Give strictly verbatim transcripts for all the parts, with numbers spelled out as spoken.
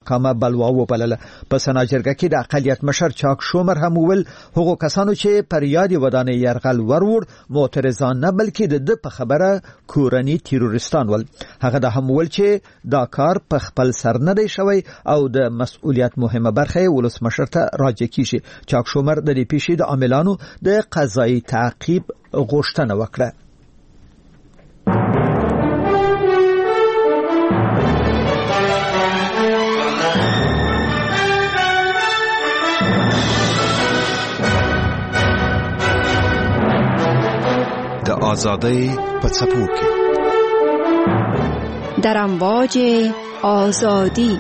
ناکامه بلوا وبلله. په سنا جرګه کې د اقلیت مشر چاک شومر هم ویل هغو کسانو چې پر یاد ودانې يرغل ورور معترضان نه بلکې د په خبره کورنی تیروریستان ول. هغه د هم ویل چې دا کار په خپل سر نه دی شوی او د مسؤلیت مهمه برخه ولسمشر ته راجع کیږي. چاک شومر د دې پیښې د عاملانو د قضایي تعقیب غوښتنه وکړه. د آزادۍ په څپو کې در امواج آزادی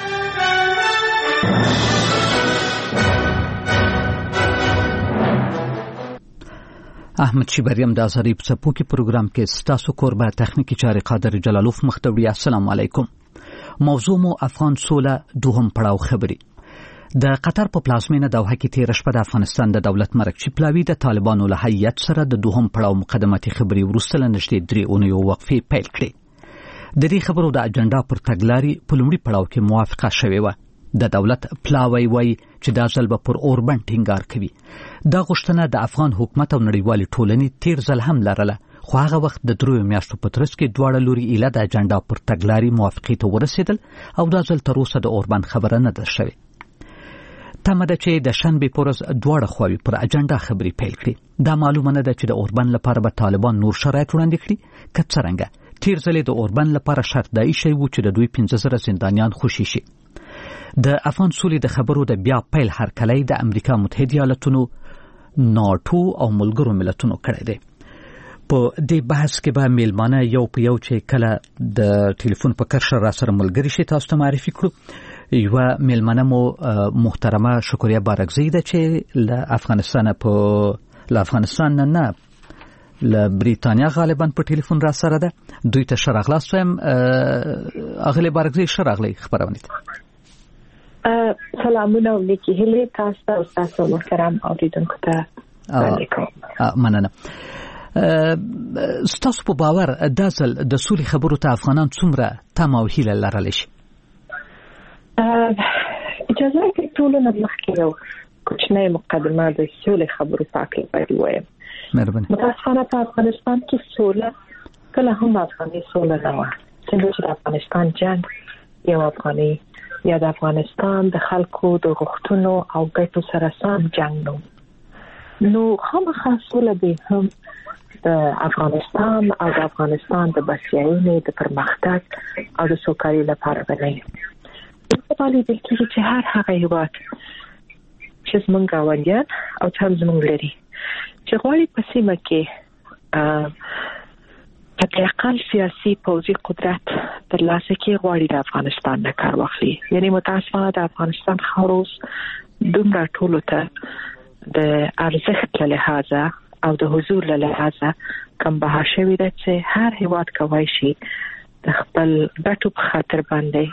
احمد شیبریم د آزادۍ په څپو کې پروګرام کې ستاسو کوربه تخنیکی چارې قادر جلالوف مختوری. السلام علیکم. موضوع مو افغان سوله دوهم پړاو خبري. د قطر په پلازمینه دوحه کې تیر شپه د افغانستان د دولت مرکزی پلاوی د طالبانو له هیئت سره د دوهم پړاو مقدماتي خبري وروسته له نږدې درې اونیو وقفې پیل کړې. د دې خبرو د اجنډا پر تګلاري په لومړي پړاو کې موافقه شوې و. د دولت پلاوی وای چې دا ځل به پر اوربند ټینګار کوي. دا غوښتنه د افغان حکومت او نړیوالې ټولنې تیر ځل هم لرله، خو هغه وخت د دریو میاشتو په ترڅ کې دواړه لوري ایله د اجنډا پر تګلاري موافقې ته ورسېدل او دا ځل تر اوسه د اوربند خبره نه ده شوې. تمه ده چې د شنبې په ورځ دواړه خواوې پر اجنډا خبرې پیل کړي. دا معلومه نه ده چې د اوربند لپاره به طالبان نور شرایط وړاندې کړي که څرنګه. تیر ځل د اوربند لپاره شرط دایي شوی و چې د دوی پنځه زره زندانیان خوشي شي. د افغان سولې د خبرو د بیا پیل هرکلی د امریکا متحده ایالاتونو، ناټو او ملګرو ملتونو کړی دی. په دې بحث کې به میلمانه یو په یو چې کله د ټلیفون په کرښه را سره ملګری شي تاسو ته معرفي کړو. یو میلمانه مو محترمه شکریه بارکزی ده چې له افغانستان په له افغانستان نه نه له بریتانیا غالبا په ټلیفون را سره ده. دوی ته شراغلاست وایم. اغلی بارکزی شراغلی خبرونه سلامونه او نیکی هیله تاسو او تاسو محترم اوریدونکو ته وعلیکم. مننه. ستاسو په باور دا ځل د سولې خبرو ته افغانان څومره تمه او هیله لرلی شي؟ اجازه راکړئ ټولو نه مخکې یو کوچنۍ مقدمه د سولې خبرو په اړه باید ووایم. مهرباني. متاسفانه په افغانستان کې سوله کله هم افغاني سوله نه وه. څنګه چې د افغانستان جنگ یو افغاني یا د افغانستان د خلکو د غوښتنو او ګټو سره سم جنگ نو نو خامخا سوله به هم د افغانستان او د افغانستان د بسیاینې د پرمختګ او د سوکالۍ لپاره بنوي. په پالي د کیږي چې هر هغه هیواد چې زمونږ غوړیان او چې هم زمونږ لري چې غواړي په سیمه کې په اقل سیاسي پوځي قدرت ترلاسه کړي، غواړي د افغانستان نه کار واخلي. یعنی متاسفانه د افغانستان خاروس دومره ټولو ته د ارزښت له لحاظه او د حضور له لحاظه کم بها شوی ده چې هر هیواد کوي شي د خپل ګټو په خاطر باندې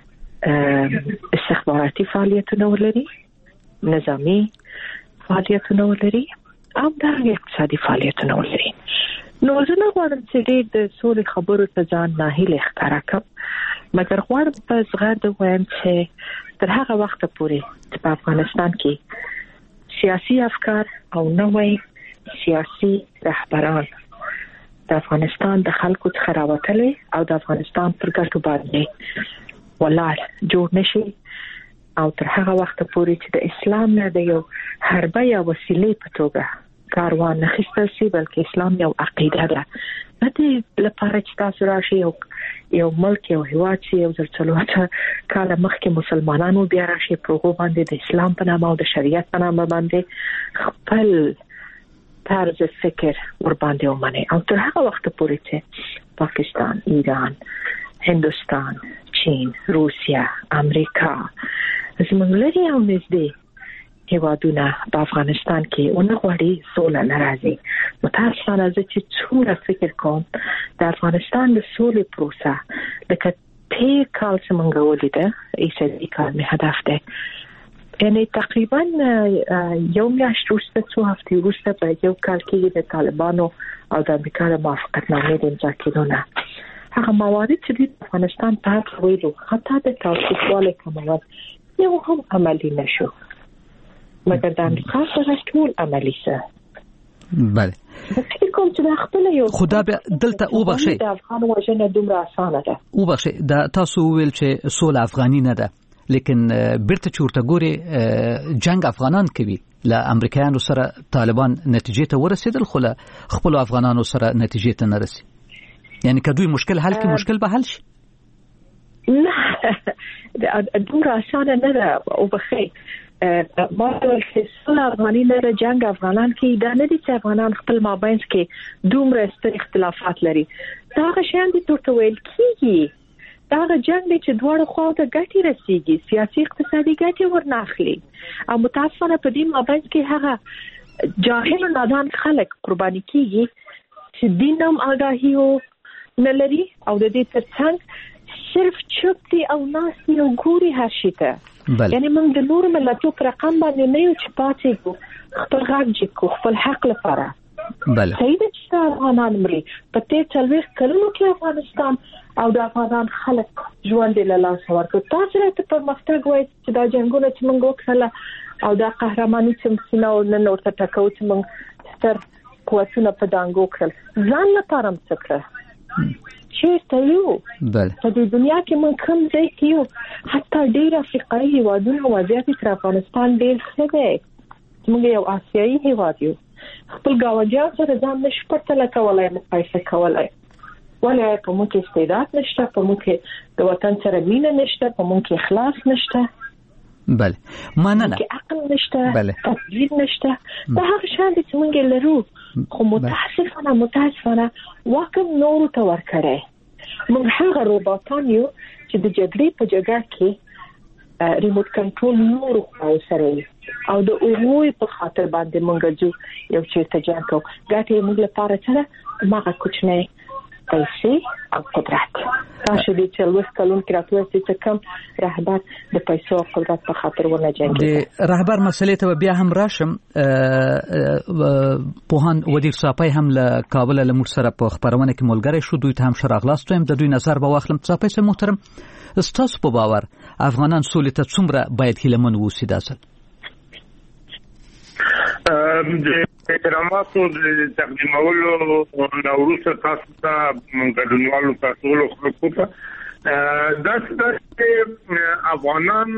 استخباراتي فعالیتونه ولري، نظامی فعالیتونه ولري او د اقتصادي فعالیتونه ولري. نو زه نه غواړم چې ډېر د سولې خبرو ته ځان ناهیلې ښکاره کړم، مګر غواړم په زغرده ووایم چې تر هغه وخته پورې چې په افغانستان کې سیاسي افکار او نوې سیاسي رهبران د افغانستان د خلکو څخه راوتلي او د افغانستان پر ګټو باندې ولاړ جوړ نشي او تر هغه وخت پورې چې د اسلام نه د یو حربه یا وسیلې په توګه کاروان نه خستل شي، بلکې اسلام یو عقیده ده. نه دی لپاره چې تاسو راشي یو یو ملک یو هیواد چې یو ځل څلوېښت کاله مخکې مسلمانانو بیا راشي په هغو باندې د اسلام په نامه او د شریعت په نامه باندې خپل طرز فکر ور باندې ومني. او تر هغه وخت پورې چې پاکستان، ایران، هندوستان، چین، روسیا، امریکا زموږ لري او نږدې هیوادونه په افغانستان کې اون غواړي سوله ناراضي. متاسفانه زه چې څومره فکر کوم د افغانستان د سولې پروسه لکه تیر کال چې موږ ولیده ایسادي کال می هدف ده، یعنی تقریبا یو میاشت وروسته څو هفتې وروسته په یو کال کې د طالبانو او د امریکا د موافقتنامې د امضا کېدو نه هغه موارد چې د افغانستان په حق ویلو خطا د تاوتریخوالي کمول یو هم عملی نشو مګر د امریکا سره ټول عملی شه. بله کوم چې خپل یو خدا به دلته او بخشي د افغان وژنه دومره اسانه ده. او بخشي دا تاسو ویل چې سول افغاني نه ده، لیکن بیرته چورته ګوري جنگ افغانان کوي له امریکایانو سره طالبان نتیجې ته ورسېدل، خو له خپل افغانانو سره نتیجې ته نه رسي. یعنی که دوی مشکل حل کی مشکل به حل شي. نه دومره اسانه نه ده. او بخیر ما ول چې سول افغاني نه جنگ افغانان کې دا نه دي چې افغانان خپل مابینس کې دومره ستر اختلافات لري. دا شیان دي ته ویل کیږي دا جنگ دی چې دواړه خواته ګټي رسیږي، سیاسي اقتصادي ګټي ورناخلي. او متاسفانه په دې مابینس کې هغه جاهل او نادان خلک قرباني کیږي چې دینم آگاهی نه لري او د دې ترڅنګ صرف چوپ دي او ناس دي او ګوري هر شي ته. یعنی موږ د نور ملتونو پر رقم باندې نه یو چې پاتې کو خپل غږ جکو خپل حق لپاره. بله صحیح ده چې افغانان مري په تیر څلوېښت کلونو کې افغانستان او د افغان خلک ژوند له لاسه ورکړ. تاسو راته پرمختګ وایي چې دا جنګونه چې موږ وکړل او دا قهرماني چې موږ نو نن ورته ټکو چې موږ ستر قوتونه په دانګو کړل ځان لپاره هم څه کړل چیرته یو. بله په دې دنیا کې موږ کوم ځای کې یو حتی ډېر افریقایي هیوادونه وضعیت تر افغانستان ډېر ښه دی. موږ یو آسیایي هیواد یو، خپل ګاونډیان سره ځان نشو پرتله کولای مقایسه کولای. ولې په موږ کې استعداد نشته، په موږ کې د وطن سره مینه نشته، په موږ کې اخلاص نشته. بله مننه. کې عقل نشته، تدبیر نشته. دا هغه شان دي چې موږ لرو خو متاسفانه متاسفانه واکم نور ته ورکړي. موږ هغه روبوټان یو چې د جګړې په جګړه کې ریموټ کنټرول نور خو سره او د اووی په خاطر باندې موږ جو یو چې تجارت ګټه موږ لپاره سره ماغه کوچنی پیسې او قدرت. تاسو دې چې لوس کلون کې راتوي چې کوم رهبر د پیسو او قدرت په خاطر ونه جنګي. د رهبر مسلې ته بیا هم راشم. پوهان ودیر صاحب هم له کابل له موږ سره په خبرونه کې ملګری شو، دوی ته هم شراغلاست هم د دوی نظر به واخلم. صاحب سه محترم، استاسو په باور افغانان سولې ته څومره باید هیلمن ووسی داسل؟ د احتراماتو د تقدیمولو نوروز تاسو ته ګډونوالو تاسو له خلکو ته داسې چې افغانان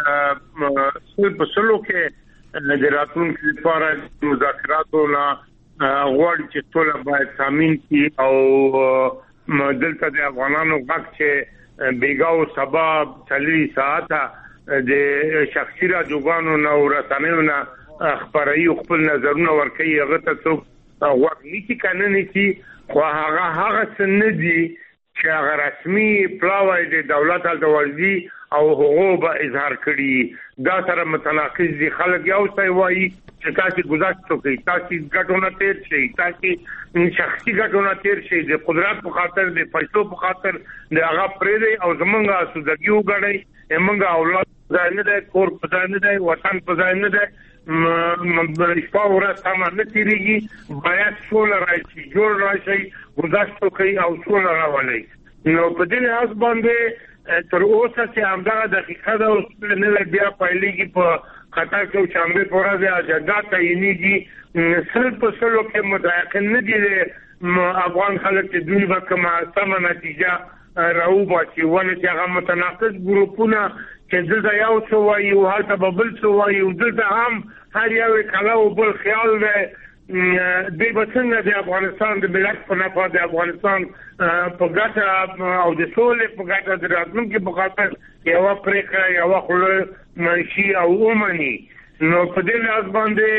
په سلو کې د راتلونکي لپاره مذاکراتو نه غواړي چې ټول باید تامین کړي او دلته د افغانانو غږ چې بیګاو سبب چلی ساعته د شخصي راډیوګانو نه او رسنیو نه خبري خپل نظرونه ورکوي، هغه ته څوک غوږ نیسي کنه نیسي، خو هغه هغه څه نه دي چې هغه رسمي پلاوی د دولت التوازی او حقوق به اظهار کړي. دا سره متناقض دي. خلک یو څه وایي چې تاسو گذاشت کوئ، تاسو ګټونه تیر شي، تاسو شخصي ګټونه تیر شي، د قدرت په خاطر د پیسو په خاطر د هغه پرې او زمونږه سوداګي وګړي، زمونږه اولاد ځای نه دی، کور په ځای نه دی، وطن په ځای نه دی، شپه ورځ سمه نه تېرېږي. باید سوله راشي، جوړ راشي، گذاشت کوئ او سوله راولئ. نو په دې لحاظ باندې تر اوسه چې همدغه دقیقه ده اوس نه بیا پایلېږي په خطر کې شنبه په ورځ اجنډا تعیینېږي. سل په سلو کې متيقن نه دي افغان خلک چې دوی به کومه سمه نتیجه راوباسي، ولې چې هغه متناقض ګروپونه چې دلته یو څه وایي او هلته به بل څه وایي او دلته هم هر یو کله او بل خیال دی. دوی به څنګه د افغانستان د ملت په نفع د افغانستان په ګټه او د سولې په ګټه د راتلونکي په خاطر یوه پرېکړه یوه خوله منشي او ومني. نو په دې لحاظ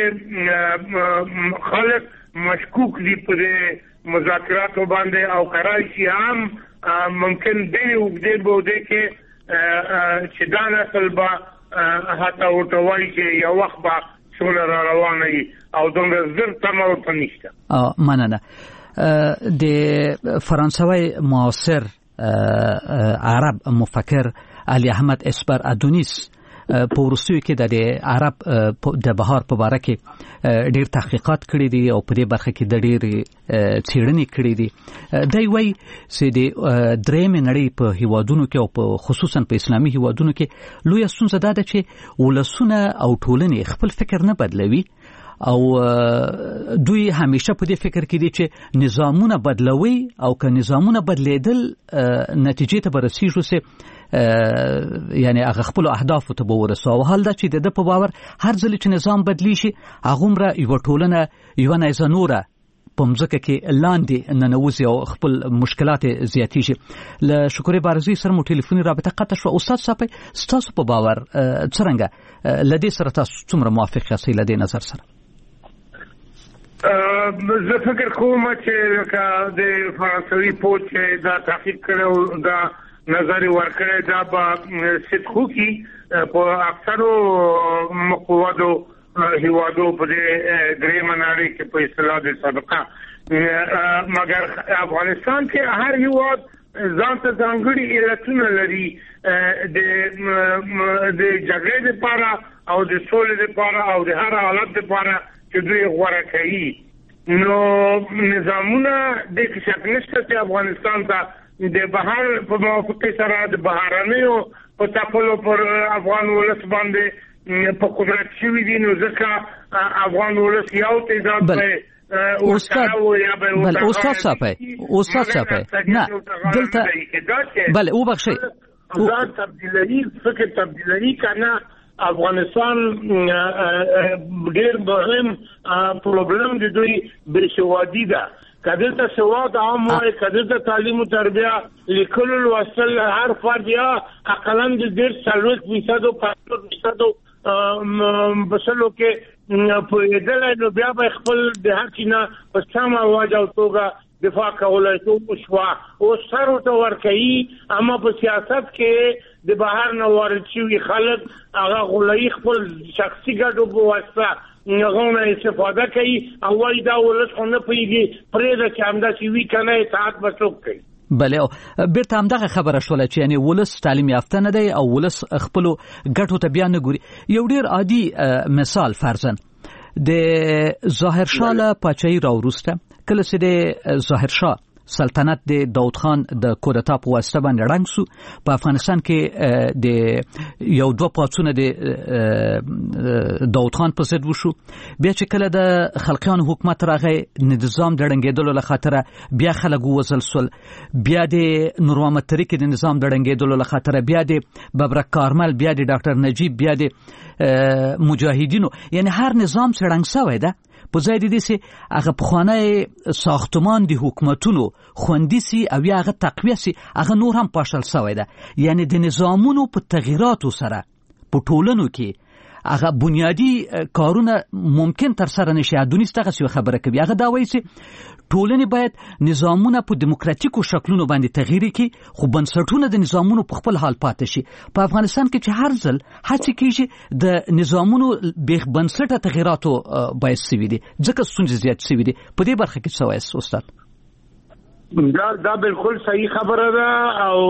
باندې خلک مشکوک دي په دې مذاکراتو باندې او کرای شي هم ممکن دی وګړي بوده کې چې دا نسل به حتی ورته وایي چې یو وخت به سوله را روانه وي او دومره زر تمه ورته نشته. مننه. د فرانسوي معاصر عرب مفکر علي احمد اسبر ادونیس په وروستیو کې د عرب د بهار په باره کې ډیر تحقیقات کړي دي او په دې برخه کې د ډیر څېړنې کړي دي. دی وایي چې د درېیمې نړۍ په هیوادونو کې او په خصوصا په اسلامي هیوادونو کې لویه ستونزه دا ده چې ولسونه او ټولنې خپل فکر نه بدلوي او دوی همیشه په دې فکر کې دي چې نظامونه بدلوي او که نظامونه بدلیدل نتیجې ته به رسیږو چې یعنی هغه خپل اهدافو ته به ورسو. او حال دا چې د په باور هر ځل چې نظام بدلی شي هغومره یوه ټولنه یوه نیزه نوره په مځکه کې لاندې ننوځي او خپل مشکلات زیاتېږي. له شکورې بارزي سره مو ټلیفوني رابطه قطع شوه. استاد صاحب ستاسو په باور څرنګه له دې سره تاسو څومره موافق یاستئ له دې نظر سره؟ زه فکر کوم چې د فرانسوي پوج دا تحقیق کړو دا نظر ورکړی دا به صدقو کې په اکثرو مقوادو هیوادو په دې درېیمه نړۍ کې په اصطلاح د سابقه مګر افغانستان کې هر هیواد ځان ته ځانګړي علتونه لري د جګړې لپاره او د سولې لپاره او د هر حالت لپاره چې دوی غوړه کوي. نو نظامونه د کې شک نشته چې افغانستان ته د بهر په موافقه سره د بهرانیو په تاپلو پر افغان ولس باندې په قدرت شوی دي. نو ځکه افغان ولس یو تیزاب به استاد بل استاد صاحب استاد صاحب نه دلته بل او بخشي دا تبدیلی فکر تبدیلی کنه افغانستان ډېر مهم پروبلم د دوی بشوادي ده. کله ته سواد عام وای کله ته تعلیم او تربیه لیکل او لوستل هر فرد یا اقلن د ډېر څلوېښت فیصد او پنځوس فیصد بسلو کې په دې نو بیا به خپل د هر چینه په سمه واجب توګه دفاع کولای شو شو او سره تو ورکي. اما په سیاست کې د بهر نه ورچوي خلک هغه غولای خپل شخصي ګټو په واسطه هغه استفاده کوي او وايي دا ولس نه پیږي پرې د چاندا چې وی کنه اطاعت وسوک کوي. بله بیرته همدغه خبره شوله چې یعنی ولس تعلیم یافته نه دی او ولس خپل ګټو ته بیا نه ګوري. یو ډیر عادي مثال فرضاً د ظاهر شاه له پاچاهي راوروسته کله چې د ظاهر شاه سلطنت د داود خان د کودتا په واسطه باندې ړنګ سو په افغانستان کې د یو دوه پاڅونه د داود خان په ضد وشو. بیا چې کله د خلقیانو حکومت راغی نظام د ړنګېدلو له خاطره بیا خلک ووژل سول. بیا د نور محمد ترکی د نظام د ړنګېدلو له خاطره بیا د ببرک کارمل بیا د ډاکټر نجیب بیا د مجاهدینو یعنی هر نظام چې ړنګ شوی ده په ځای د دې چې هغه پخوانی ساختمان د حکومتونو خوندي سي او یا هغه تقویه سي هغه نور هم پاشل شوی ده. یعنی د نظامونو په تغییراتو سره په ټولنو کې هغه بنیادی کارونه ممکن تر سره نشي. ادونیس تاسو خبره کوي هغه دا وایي چې ټولنې باید نظامونه په دیموکراتیکو شکلونو باندې تغییر کړي خو بنسټونه د نظامونو په خپل حال پاتې شي. په افغانستان کې چې هر ځل هڅه کیږي د نظامونو به بنسټه تغییراتو باید سوي دي ځکه ستونزې زیات سوي دي. په دې برخه کې څه وایي استاد؟ دا دا بالکل صحیح خبره ده او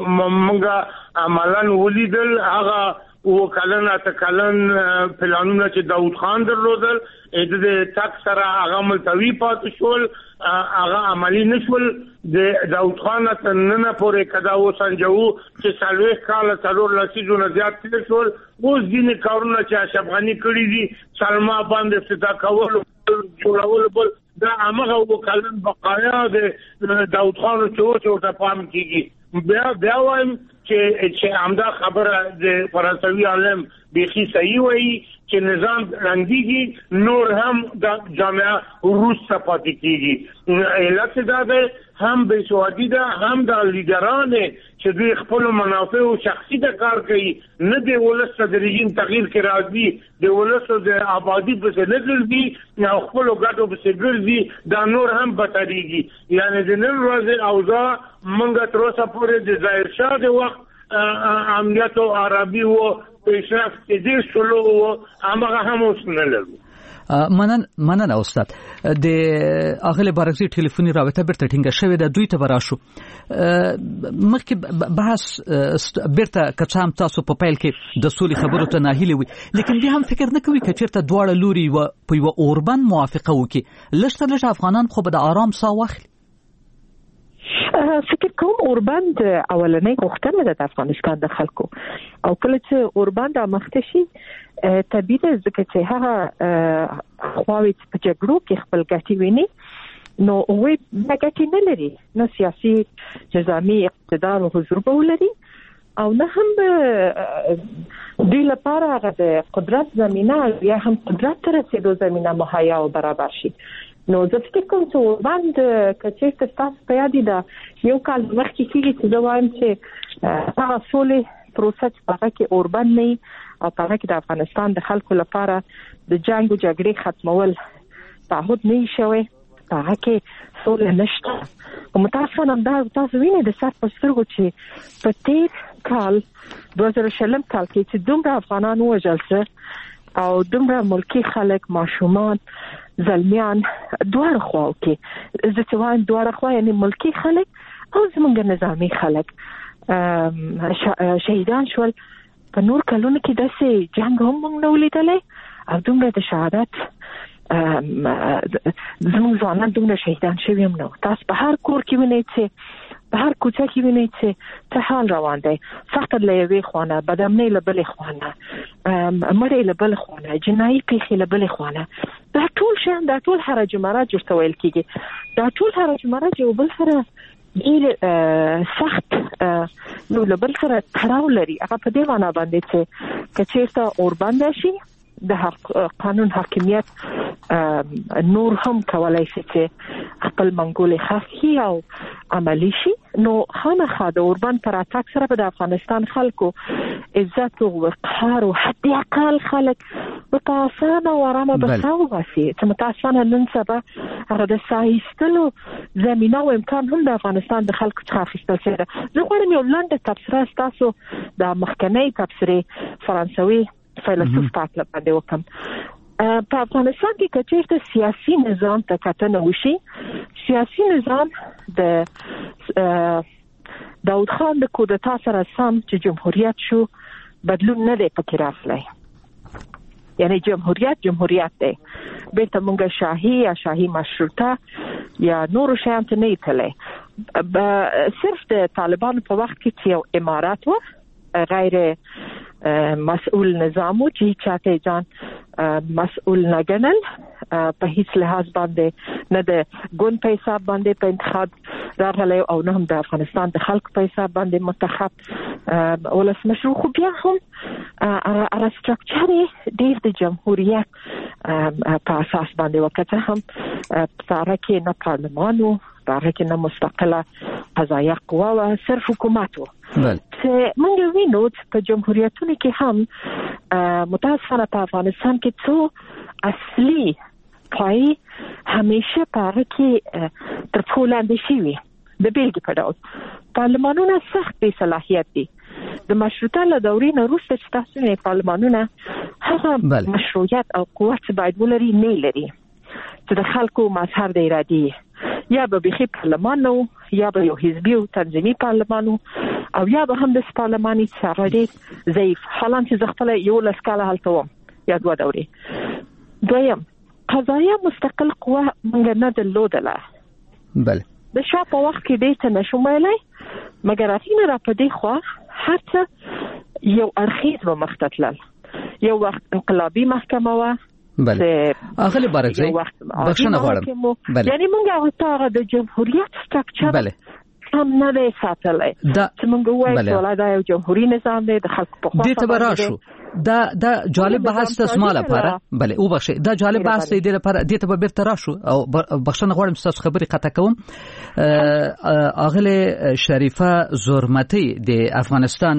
موږ عملاً ولیدل هغه وکالن اتکالن پلانونه چې داود خان درلودل د تک سره هغه ملتوی پاتې شول هغه عملی نشول. د داود خان تننه پورې کدا و سنجو چې څلوېښت کاله څلور لسیزونه زیات تیر شول. اوس ځینې کارونه چې اشرف غني کړي دي سلما باندې افتتاح کول جوړول بل دا هغه وکالن بقایا د داود خان چې ورته پام کیږي. بیا بیا وایم چې چې همدا خبره د فرانسوي عالم بيخي صحیح وایي چې نظام رنګيږي نور هم د جامعه روس څخه پاتې کیږي. علت دا ده هم بېسوادي ده هم د لیډران چې دوی خپل منافع او شخصي د کار کوي نه دی ولس د رژیم تغییر کې راځي د ولس د آبادی په څیر نه ګرځي او خپل ګټو په څیر ګرځي دا نور هم بدتريږي. یعنی د نن ورځې اوضاع منګه تر اوسه پورې د ظاهر شاه د وخت امنیت او عربي او پیشرفت دې شلو هغه هم اوس نه لرو. منن منن استاد د اغله بارکزي ټلیفوني رابطه برته ټینګه شوې ده دوی ته براشو مخکې بحث برته کچام تاسو په پیل کې د سولې خبرو ته ناهیلي وي لیکن دې هم فکر نه کوي کچېرته دواړه لوري و په یو اوربند موافقه وکړي لږ تر لږه افغانان خو به د آرام ساه واخلي فکر کوم اوربند اولنۍ غوښتنه ده د افغانستان د خلکو او کله چې اوربند مخته شي طبیعي ده ځکه چې هغه خواوې په جګړو کې خپل ګټې ویني نو وې ګټې نه لري نو سیاسي نظامي اقتدار او حضور به ولري او نه هم دوی لپاره هغه د قدرت زمینه یا هم قدرت ته رسیدو زمینه مهیا او برابر شي نو زه فکر کوم چې اوربند کچېرته تاسو په یاد ده یو کال مخکې کېږي چې زه وایم چې هغه سولې پروسه چې هغه کې اوربند نه او هغه کې د افغانستان د خلکو لپاره د جنگ او جګړې ختمول تعهد نه شوی هغه کې سولې نشته او متاسفانه دا تاسو وینئ د سات په سترګو چې په تیر کال دوه زره شلم کال کې چې دومره افغانان وژل شول او دومره ملکی خلک ماشومان زلمیان دوار خواو کې زه چې وایم دوار خوا یعنی ملکی خلک او زمونږ نظامی خلک شهیدان شول په نور کلونو کې داسې جنگ هم موږ نه ولیدلی او دومره د شهادت زمونږ ځوانان دومره شهیدان شوي هم نه تاسو په هر کور کې وینئ چې په هر کوڅه کې وینئ چې څه حال روان دی فقر له یوې خوانه بدامنۍ له بلې خوانه مړی له بلې خوانه جنایي پیښې له بلې خوانه دا ټول شیان دا ټول حرج مرج ورته ویل کېږي دا ټول حرج مرج یو بل سره ډېر سخت یو له بل سره تړاو لري هغه په دې معنا باندې چې که چېرته اوربند شي د قانون حاکمیت نور هم کولای شي چې خپل منګولې خاصي او عملی شي نو خامخا د اوربند پر اتاک سره به د افغانستان خلکو عزت او وقار او حتی اقل خلک متاسفانه او آرامه بساو باسي چې متاسفانه نن سبا هغه د سایستلو زمینه او امکان هم د افغانستان د خلکو څخه اخیستل شوی ده زه غواړم یو لنډه تبصره ستاسو د مخکنۍ تبصرې فرانسوي فیلسوف پاتله باندې وکم په افغانستان کې کچېرته سیاسي نظام ته کتنه وشي سیاسي نظام د داود خان د کودتا سره سم چې جمهوریت شو بدلون نه دی پکې راغلی یعنی جمهوریت جمهوریت دی بیرته مونږ شاهي یا شاهي مشروطه یا نور شیان ته نه تللی صرف د طالبانو په وخت کې چې یو امارات و غیر مسئول نظامو چې چاته ځان مسئول نه ګڼل په هیڅ لحاظ باندې نه د ګوند په حساب باندې په انتخاب راغلی او نه هم د افغانستان د خلکو په حساب باندې منتخب ولسمشر خو بیا هم اره سټرکچر ډېر د جمهوریت په اساس باندې وکړه هم سره کې نه پارلمان و هغه کې نه مستقله قضایه قوه و صرف حکومت و چې موږ وینو په جمهوریتونو کې هم متاسفانه په افغانستان کې څو اصلي پای همیشه په هغه کې تر پښو لاندې شوي د بیلګې په ډول پارلمانونه سخت بې صلاحیت دي د مشروطه له دورې نه وروسته چې تاسو نه پارلمانونه هغه مشروعیت او قوت باید ولري نه لري چې د خلکو مظهر د ارادې یا به بخي پارلمان نو یا به یو حزبي او تنظیمي پارلمان او یا به هم د پارلماني څارنې ضعیف حالان چې ځخله یو لسکاله هلته وم یا دوه دورې دویم قضایه مستقل قوه موږ نه درلودله بله د شا په وخت کې دې ته نشو ویلی مګر افینه را په دې خوا هر څه یو اړخیز و مختتلل یو وخت انقلابي محکمه و بله اغلی بارکزی بخشنه غواړم بله یعنی موږ هغه ته د جمهوریت سټرکچر بله هم نه دی ساتلی چې موږ وایو ولا دا یو جمهوریت نظام دی د خلکو په خوا دې ته به راشو دا دا جالب بحث تاسو مال لپاره بله او بخښه دا جالب بحث دی لپاره دې ته به بیرته راشو او بخښنه غواړم تاسو خبرې قطع کوم اغلی شریفه زورمتی د افغانستان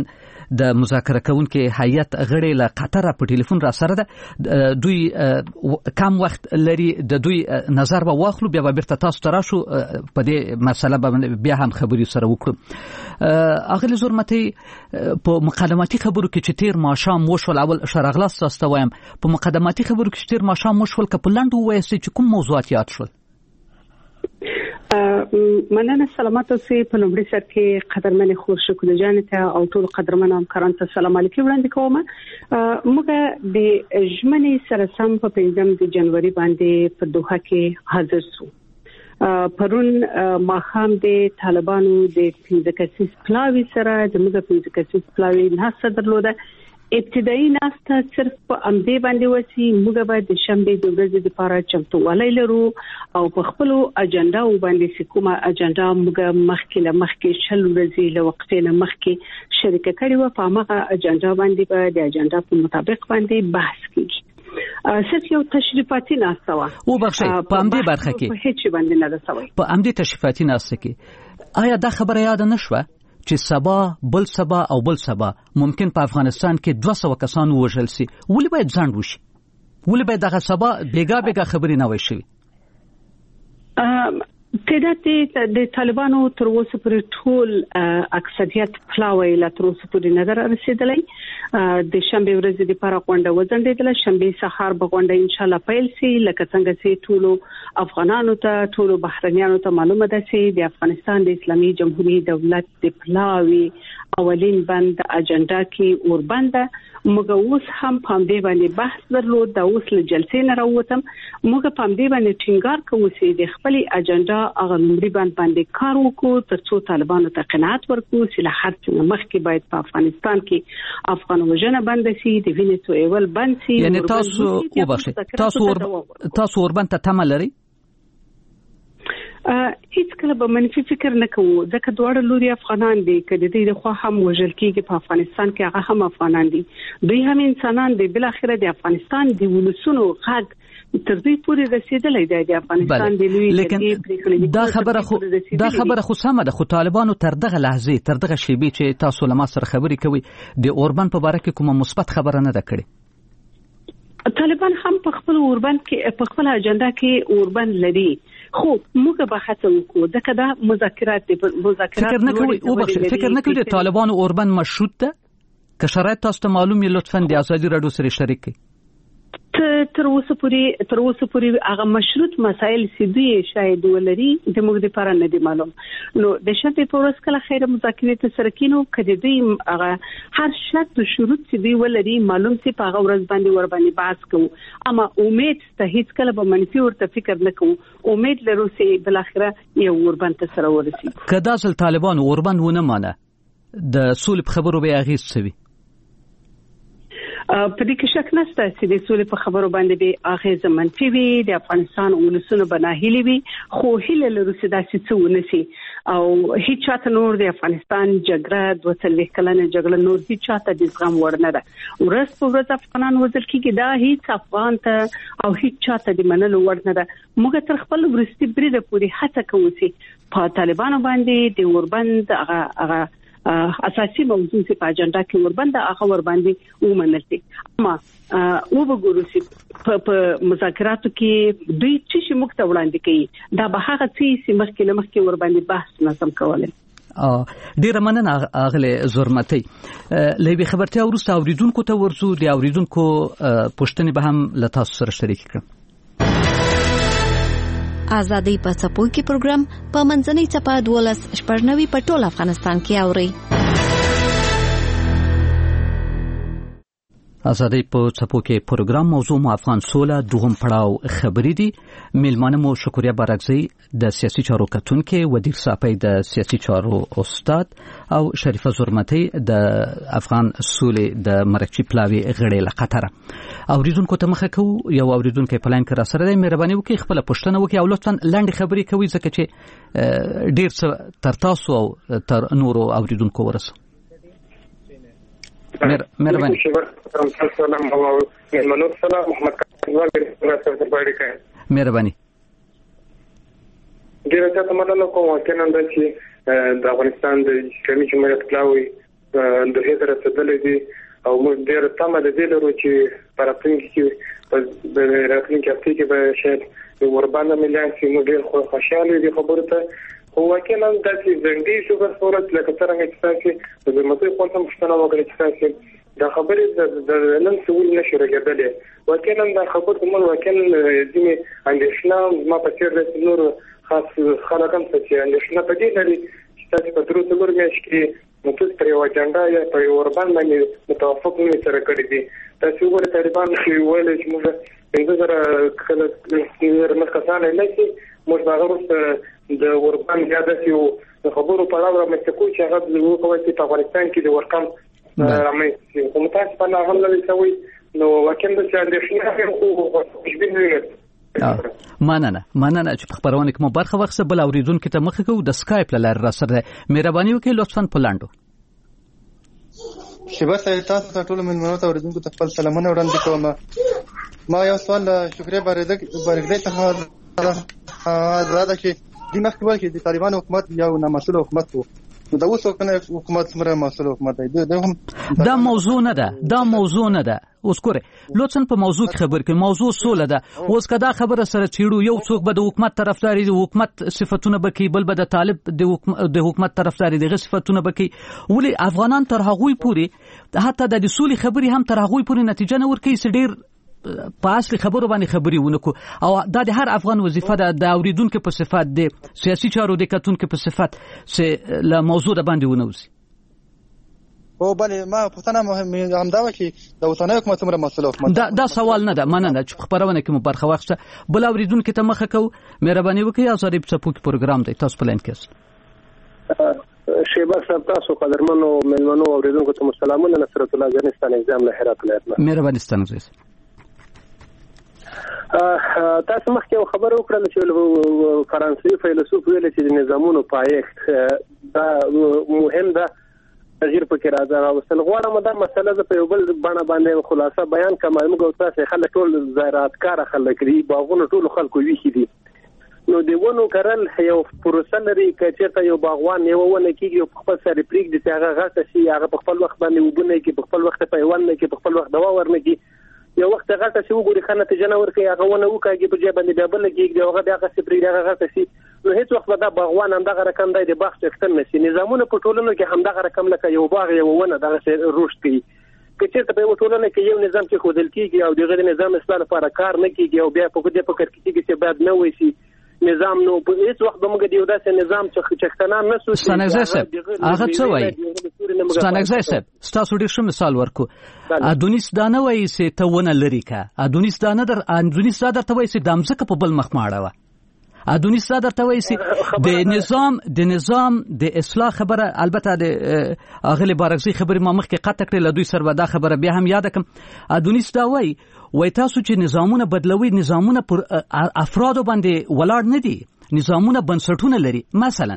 د مذاکره کوونکي هیئت غړي له قطر په ټلیفون را سره ده دوی کم وخت لري د دوی نظر به واخلو بیا به بیرته تاسو ته راشو په دې مسله به بیا هم خبرې سره وکړو. اغلی زرمتي په مقدماتي خبرو کې چې تیر ماښام وشول اول شرغلاس تاسو وایم په مقدماتي خبرو کې چې تیر ماښام وشول که په لاندو وایي چې کوم موضوعات یاد شول؟ مننه سلامات اوسئ. په لومړي سر کې قدرمن خور شکر جان ته او ټول قدرمن همکاران ته سلام علیکم وړاندې کوم. موږ د ژمنې سره سم په پنځم د جنوري باندې په دوحه کې حاضر شو. پرون ماخام د طالبانو د پنځه کسیز پلاوی سره زموږ پنځه کسیز پلاوی نه درلوده. ابتدایي ناسته صرف په امدې باندې وسی موږ باید د شنبه د ورځې لپاره چمتووالی لرو او په خپل اجنډا باندې کومه اجنډا موږ مخکې له مخکې شل ورځې له وخت نه مخکې شریک کړي و په هغه اجنډا باندې به د اجنډا په مطابق باندې بحث کیږي. صرف یو تشریفاتي ناسته و او بخښي په امدې برخه کې په هیڅ باندې نه ده سوی. په امدې تشریفاتي ناسته کې آیا دا خبره یاد نشوه چې سبا بل سبا او بل سبا ممکن په افغانستان کې دوه سوه کسان وژل شي؟ ولې باید ځنډ وشي؟ ولې باید دغه سبا بیګا بیګا خبرې نه وای شي؟ کله د طالبانو تر اوسه پورې ټول اکثریت پلاوی لا تر اوسه پورې نظر رسیدلی. د شنبه ورځې لپاره غونډه وځنډېدله. شنبه سهار به غونډه ان شاء الله پیل شي. لکه څنګه چې ټول افغانانو ته ټول بهرنیانو ته معلومه ده چې د افغانستان د اسلامي جمهوریت دولت د پلاوی اولین بند اجنډا کې اوربند موږ اوس هم په دې باندې بحث درلود. د اوس له جلسې نه راووتم. موږ په دې باندې ټینګار کوو چې د خپل اجنډا هغه لومړی بند باندې کار وکړو ترڅو طالبانو ته قناعت ورکړو چې له هر څه مخکې باید په افغانستان کې افغان وژنه بند شي، د وینې تویول بند شي. یعنی تاسو وبخښئ تاسو تاسو اوربند ته تمه لرئ؟ هیڅ کله به منفي فکر نه کوو ځکه دواړه لوري افغانان دي. کله د دې خو هم وژل کېږي په افغانستان کې هغه هم افغانان دي. دوی هم انسانان دي. بل اخره د افغانستان د ولسونو غږ تر دې پورې رسیدلی دی. د افغانستان د لوی لیکن دا خبره خو دا خبره خو سمه ده، خو طالبانو تر دغه لحظه تر دغه شیبې چې تاسو له ما سره خبرې کوي د اوربند په باره کې کومه مثبت خبره نه ده کړې. طالبان هم په خپل اوربند کې په خپل اجنډا کې اوربند لري، خو موږ به هڅه وکړو ځکه دا مذاکرات دي. مذاکرات فکر نه کوي او بخښه فکر نه کوي د طالبانو اوربند مشروط ده؟ که شرایط تاسو ته معلوم یې لطفا د ازادي رادیو سره شریک کړئ. تر اوسه پورې تر اوسه پورې هغه مشروط مسایل سیدي شاید ولري د موږ لپاره نه دي معلوم. نو د شپې په ورځ کله خیره مذاکرات سره کینو کدی دوی هغه هر شرط او شروط سیدي ولري معلوم سي په هغه ورځ باندې ور باندې بحث کوو. اما امید ته هیڅ کله به منفي ورته فکر نه کوو. امید لرو چې بل اخره یو اوربند سره ورسي. کدا ځل طالبان اوربند ونه مانه د سولې په خبرو به اغیز سوي؟ په دې کې شک نشته چې د سولې په خبرو باندې به اغیز منفي وي. د افغانستان ولسونو بناهلي وي، خو هیله لرو چې دا څه ونسي او هیڅ چاته نور د افغانستان جګړه دوه څلوېښت کلنه جګړه نور هیڅ چاته د زغم وړ نه ده. ورځ په ورځ افغانان وژل کېږي، دا هیڅ افغان ته او هیڅ چاته د منلو وړ نه ده. موږ تر خپل وروستي بریده پورې هڅه کوو چې په طالبانو باندې د اوربند هغه هغه اساسي موضوع چې په اجنډا کې وربند هغه ور باندې ومنل شي. اما او وګورو چې په مذاکراتو کې دوی چې موږ ته وړاندې کوي دا به هغه چې مخکې له مخکې ور باندې بحث نظم کولای. ډیره مننه اغله زرمتي. لوي خبرتیا ورسته اوریدونکو ته ورسو د اوریدونکو پوښتنې به هم له تاسو سره شریک کړم. آزادۍ په څپو کې پروګرام په منځنۍ چپه دولس شپږنوي په ټول افغانستان کې اوري. آزادۍ په څپو کې پروګرام موضوع مو افغان سوله دوهم پړاو خبرې دي. میلمانه مو شکریا بارکزی د سیاسي چارو کتونکو، ودیر صاحب د سیاسي چارو استاد او شریفه زرمتي د افغان سولې د مرکچی پلاوی غړي له قطر. اوریدونکو ته مخه کو یو اوریدونکو په لاین کې را سره دی. مهرباني وکړئ خپل پوښتنه وکړئ او لطفا لاندې خبرې کوي ځکه چې ډیر څه تر تاسو او تر نورو اوریدونکو ورسو. مهرباني. السلام علیکم محمد مهرباني. ډیره ته مننه کوم چې د افغانستان د اسلامي جمهوریت پلاوی د هغه رسېدلې دي او موږ ډېر تمه لرو چې په راتلونکي کې په راتلونکي هفته کې به شاید د وربانه مليان چې موږ ډېر خوشاله دي خبره ته خو واکه د ځنګي شو په صورت لکه څنګه چې تاسو د متي خپل مشتنه وګړي چې تاسو دا خبرې د نن سوال نشي راګدلې واکه نن دا خبره کوم واکه ځینې اندېښنه ما په تیر د نور خاص خلکان چې اندېښنه پدې لري چې تاسو په درو څلور میاشت کې متوس پر یو اجنډا یا په اوربان باندې متوافق نه سره کړی دي تاسو ګورئ طالبان چې ویل چې موږ څنګه سره کله چې مرکزانه لسی موږ هغه وروسته د اوربان زیاده یو خبرو په اړه مستقول چې هغه د وکوي په افغانستان کې د ورکم رامي کوم تاسو په هغه لوري سوي نو وکم د اندېښنه خو مننه مننه چې په خبرونه کې مو برخه وخت بل اوریدونکو ته مخه کوو د سکایپ لاره را سره مهرباني وکړئ لطفا په لاندو شبه سره تاسو ته ټول ملمنو ته اوریدونکو ته خپل سلامونه وړاندې کوم ما یو سوال شکریا بارګړې بارګړې ته راځه چې د مخکې کې د طالبان حکومت یو نامسؤل حکومت وو دا اوس حکومت سره مسؤل حکومت دی دا موضوع نه ده دا موضوع نه ده اوس ګوره لوڅن په موضوع خبر کې موضوع سوله ده اوس کدا خبره سره چیړو یو څوک به د حکومت طرفداري د حکومت صفاتونه بکی بل به د طالب د حکومت طرفداري د صفاتونه بکی ولی افغانان تر هغوی پوری حتی د سولې خبري هم تر هغوی پوری نتیجه نه ورکوي سډیر په اصلي خبرو باندې خبري ونکو او دا د هر افغان وظیفه ده د اوریدونکو په صفات د سیاسي چارو د کتونکو په صفات چې له موضوع د باندې ونوزي او بلې ما پوښتنه مهمه هم دا و چې د وطني حکومت سره مسؤل حکومت دا دا سوال نه ده مننه چې خبرونه کې مو برخه واخسته بل اوریدونکو ته مخه کو مهرباني وکړئ آزادی په سپوک پروګرام دی تاسو په لاین کې شیبه صاحب تاسو قدرمنو ملمنو اوریدونکو ته سلامونه نصرت الله افغانستان اگزام له هرات ولایت نه مهرباني ستاسو تاسو مخکې یو خبر وکړل چې فرانسوي فیلسوف ویل چې د نظامونو پایښت دا مهم ده تغییر پکې راځي او سل غواړم دا مسله ز په یو بل باندې باندې خلاصه بیان کوم موږ تاسو خلک ټول زراعتکار خلک لري باغونه ټول خلکو ویخي دي نو دی ونو کرل یو پروسه لري چې یو باغوان یو ونه کیږي په خپل سره پریک دي چې هغه غټه شي هغه په خپل وخت باندې وبونه کې په خپل وخت پیوند کې په خپل وخت دوا ورنه کې یو وخت غټه شي وګوري خنه ته جنور کې هغه ونه وکاږي په ځای باندې بل کېږي هغه دغه سپری دغه غټه شي نو هیڅ وخت دا باغوان هم دغه رقم دی د باغ څخه نشي نظامونه په ټولنو کې هم دغه رقم لکه یو باغ یو ونه دغه رشد کوي کچې ته په ټولنه کې یو نظام کې خودل کېږي او دغه نظام اصلاح لپاره کار نه کېږي او بیا په دې فکر کېږي چې بعد نه وي شي نظام نو په هیڅ وخت به موږ دیو داسې نظام چې چختنان نه سوسي ستانګزه صاحب هغه څه وایي ستانګزه صاحب تاسو ډیر ښه مثال ورکو ادونیس دا نه وایي چې ته ونه لري کا ادونیس دا نه در ادونیس دا درته وایي چې دامځکه په بل مخ ماړه ادونیس دا درته وایي چې د نظام د نظام د اصلاح خبره البته د اغلی بارکزي خبره ما مخکې قطع کړل دوی سره دا خبره بیا هم یاد کم ادونیس دا وایي وای تاسو چې نظامونه بدلوي نظامونه پر افرادو باندې ولاړ نه دي نظامونه بنسټونه لري مثلا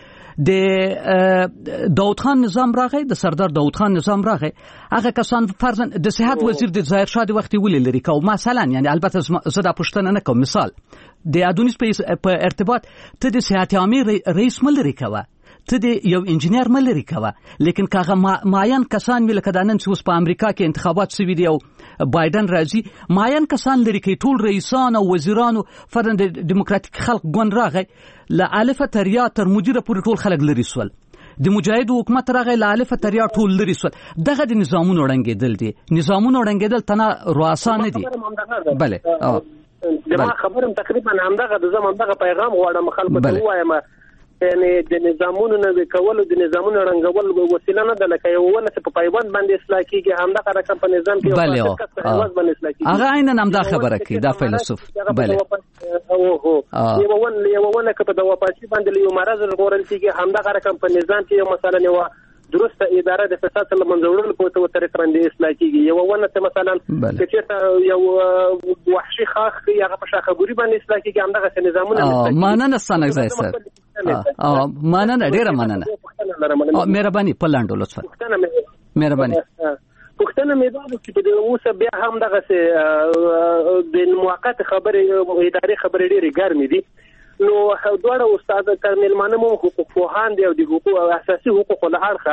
د داود خان نظام راغی د سردار داود خان نظام راغی هغه کسان فرضاً د صحت وزیر د ظاهر شاه د وختي ولې لري کو مثلا یعنی البته زه دا پښتنه نه کوم مثال د ادونیس په ارتباط ته د صحت عامه رئیس ملري کوه ته د یو انجنیر ملري کوه لیکن کاغه معین کسان مل کدانن چې اوس په امریکا کې انتخابات سوي دي او بایدن راځي معین کسان لري کې ټول رئیسان او وزیرانو فرند دیموکراتیک خلق ګوند راغی ل الف تر یا تر مدیره پورې ټول خلک لري سول د مجاهد حکومت راغی ل الف تر یا ټول لري سول دغه د نظامونو وړاندېدل دي نظامونو وړاندېدل تنه رؤسا نه دي بله دغه خبرم تقریبا همدغه د زمون دغه پیغام غواړم خلکو ته وایم یعنی د نظامونو نه کول د نظامونو رنګول وسیله نه ده لکه یو ونه په پیوند باندې اصلاح کیږي همدغه رقم په نظام کې یو څه پیوند باندې اصلاح کیږي هغه عین نام دا خبره کوي دا فیلسوف بله او هو یو ونه یو ونه کته د واپسی باندې یو مرز غوړل کیږي همدغه رقم په نظام کې مثلا یو درسته اداره د فساد له منځوړلو په توګه طریق باندې اصلاح کیږي یو ونه مثلا چې یو وحشي خاخ هغه په شاخه ګوري باندې اصلاح کیږي همدغه نظامونه ماننه ستانه ځای سر اه مننه ډیره مننه مهرباني په لاندو لطفا مهرباني پښتنه مې دا چې د اوسه بیا هم دغه د موقت خبرې اداري خبرې ډېرې ګرمې دي نو دوړه استاد کارمل مانمو حقوق فوهان دی او د حقوق اساسي حقوق له اړخه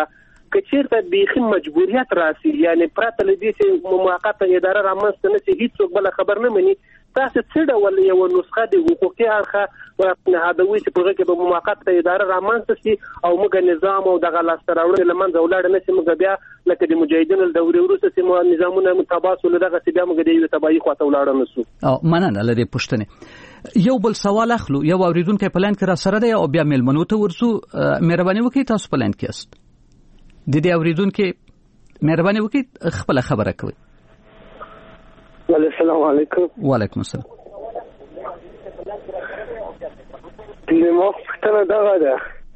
کچیرته بیخي مجبوریت راسي یعنی پرته لدی چې موقته اداره رامنځته نشي هیڅوک بل خبر نه مني تاسو څه ډول یو نسخه د حقوقي اړخه نهادوي چې په کې به موقته اداره رامنځته شي او موږ نظام او دغه لاس راوړل لمنځه ولاړ نه شي موږ بیا لکه د مجاهدینو د دورې وروسته چې نظامونه متباسل دغه چې بیا موږ د یو تبعي خواته ولاړ نه شو او مننه لدی پښتنه یو بل سوال اخلو یو اوریدونکو پلان کې را سره دی او بیا ملمنو ته ورسو مهرباني وکړئ تاسو پلان کې است د دې اوریدونکو مهرباني وکړئ خپل خبره کوي السلام علیکم وعلیکم السلام لمو پښتنه دغه ده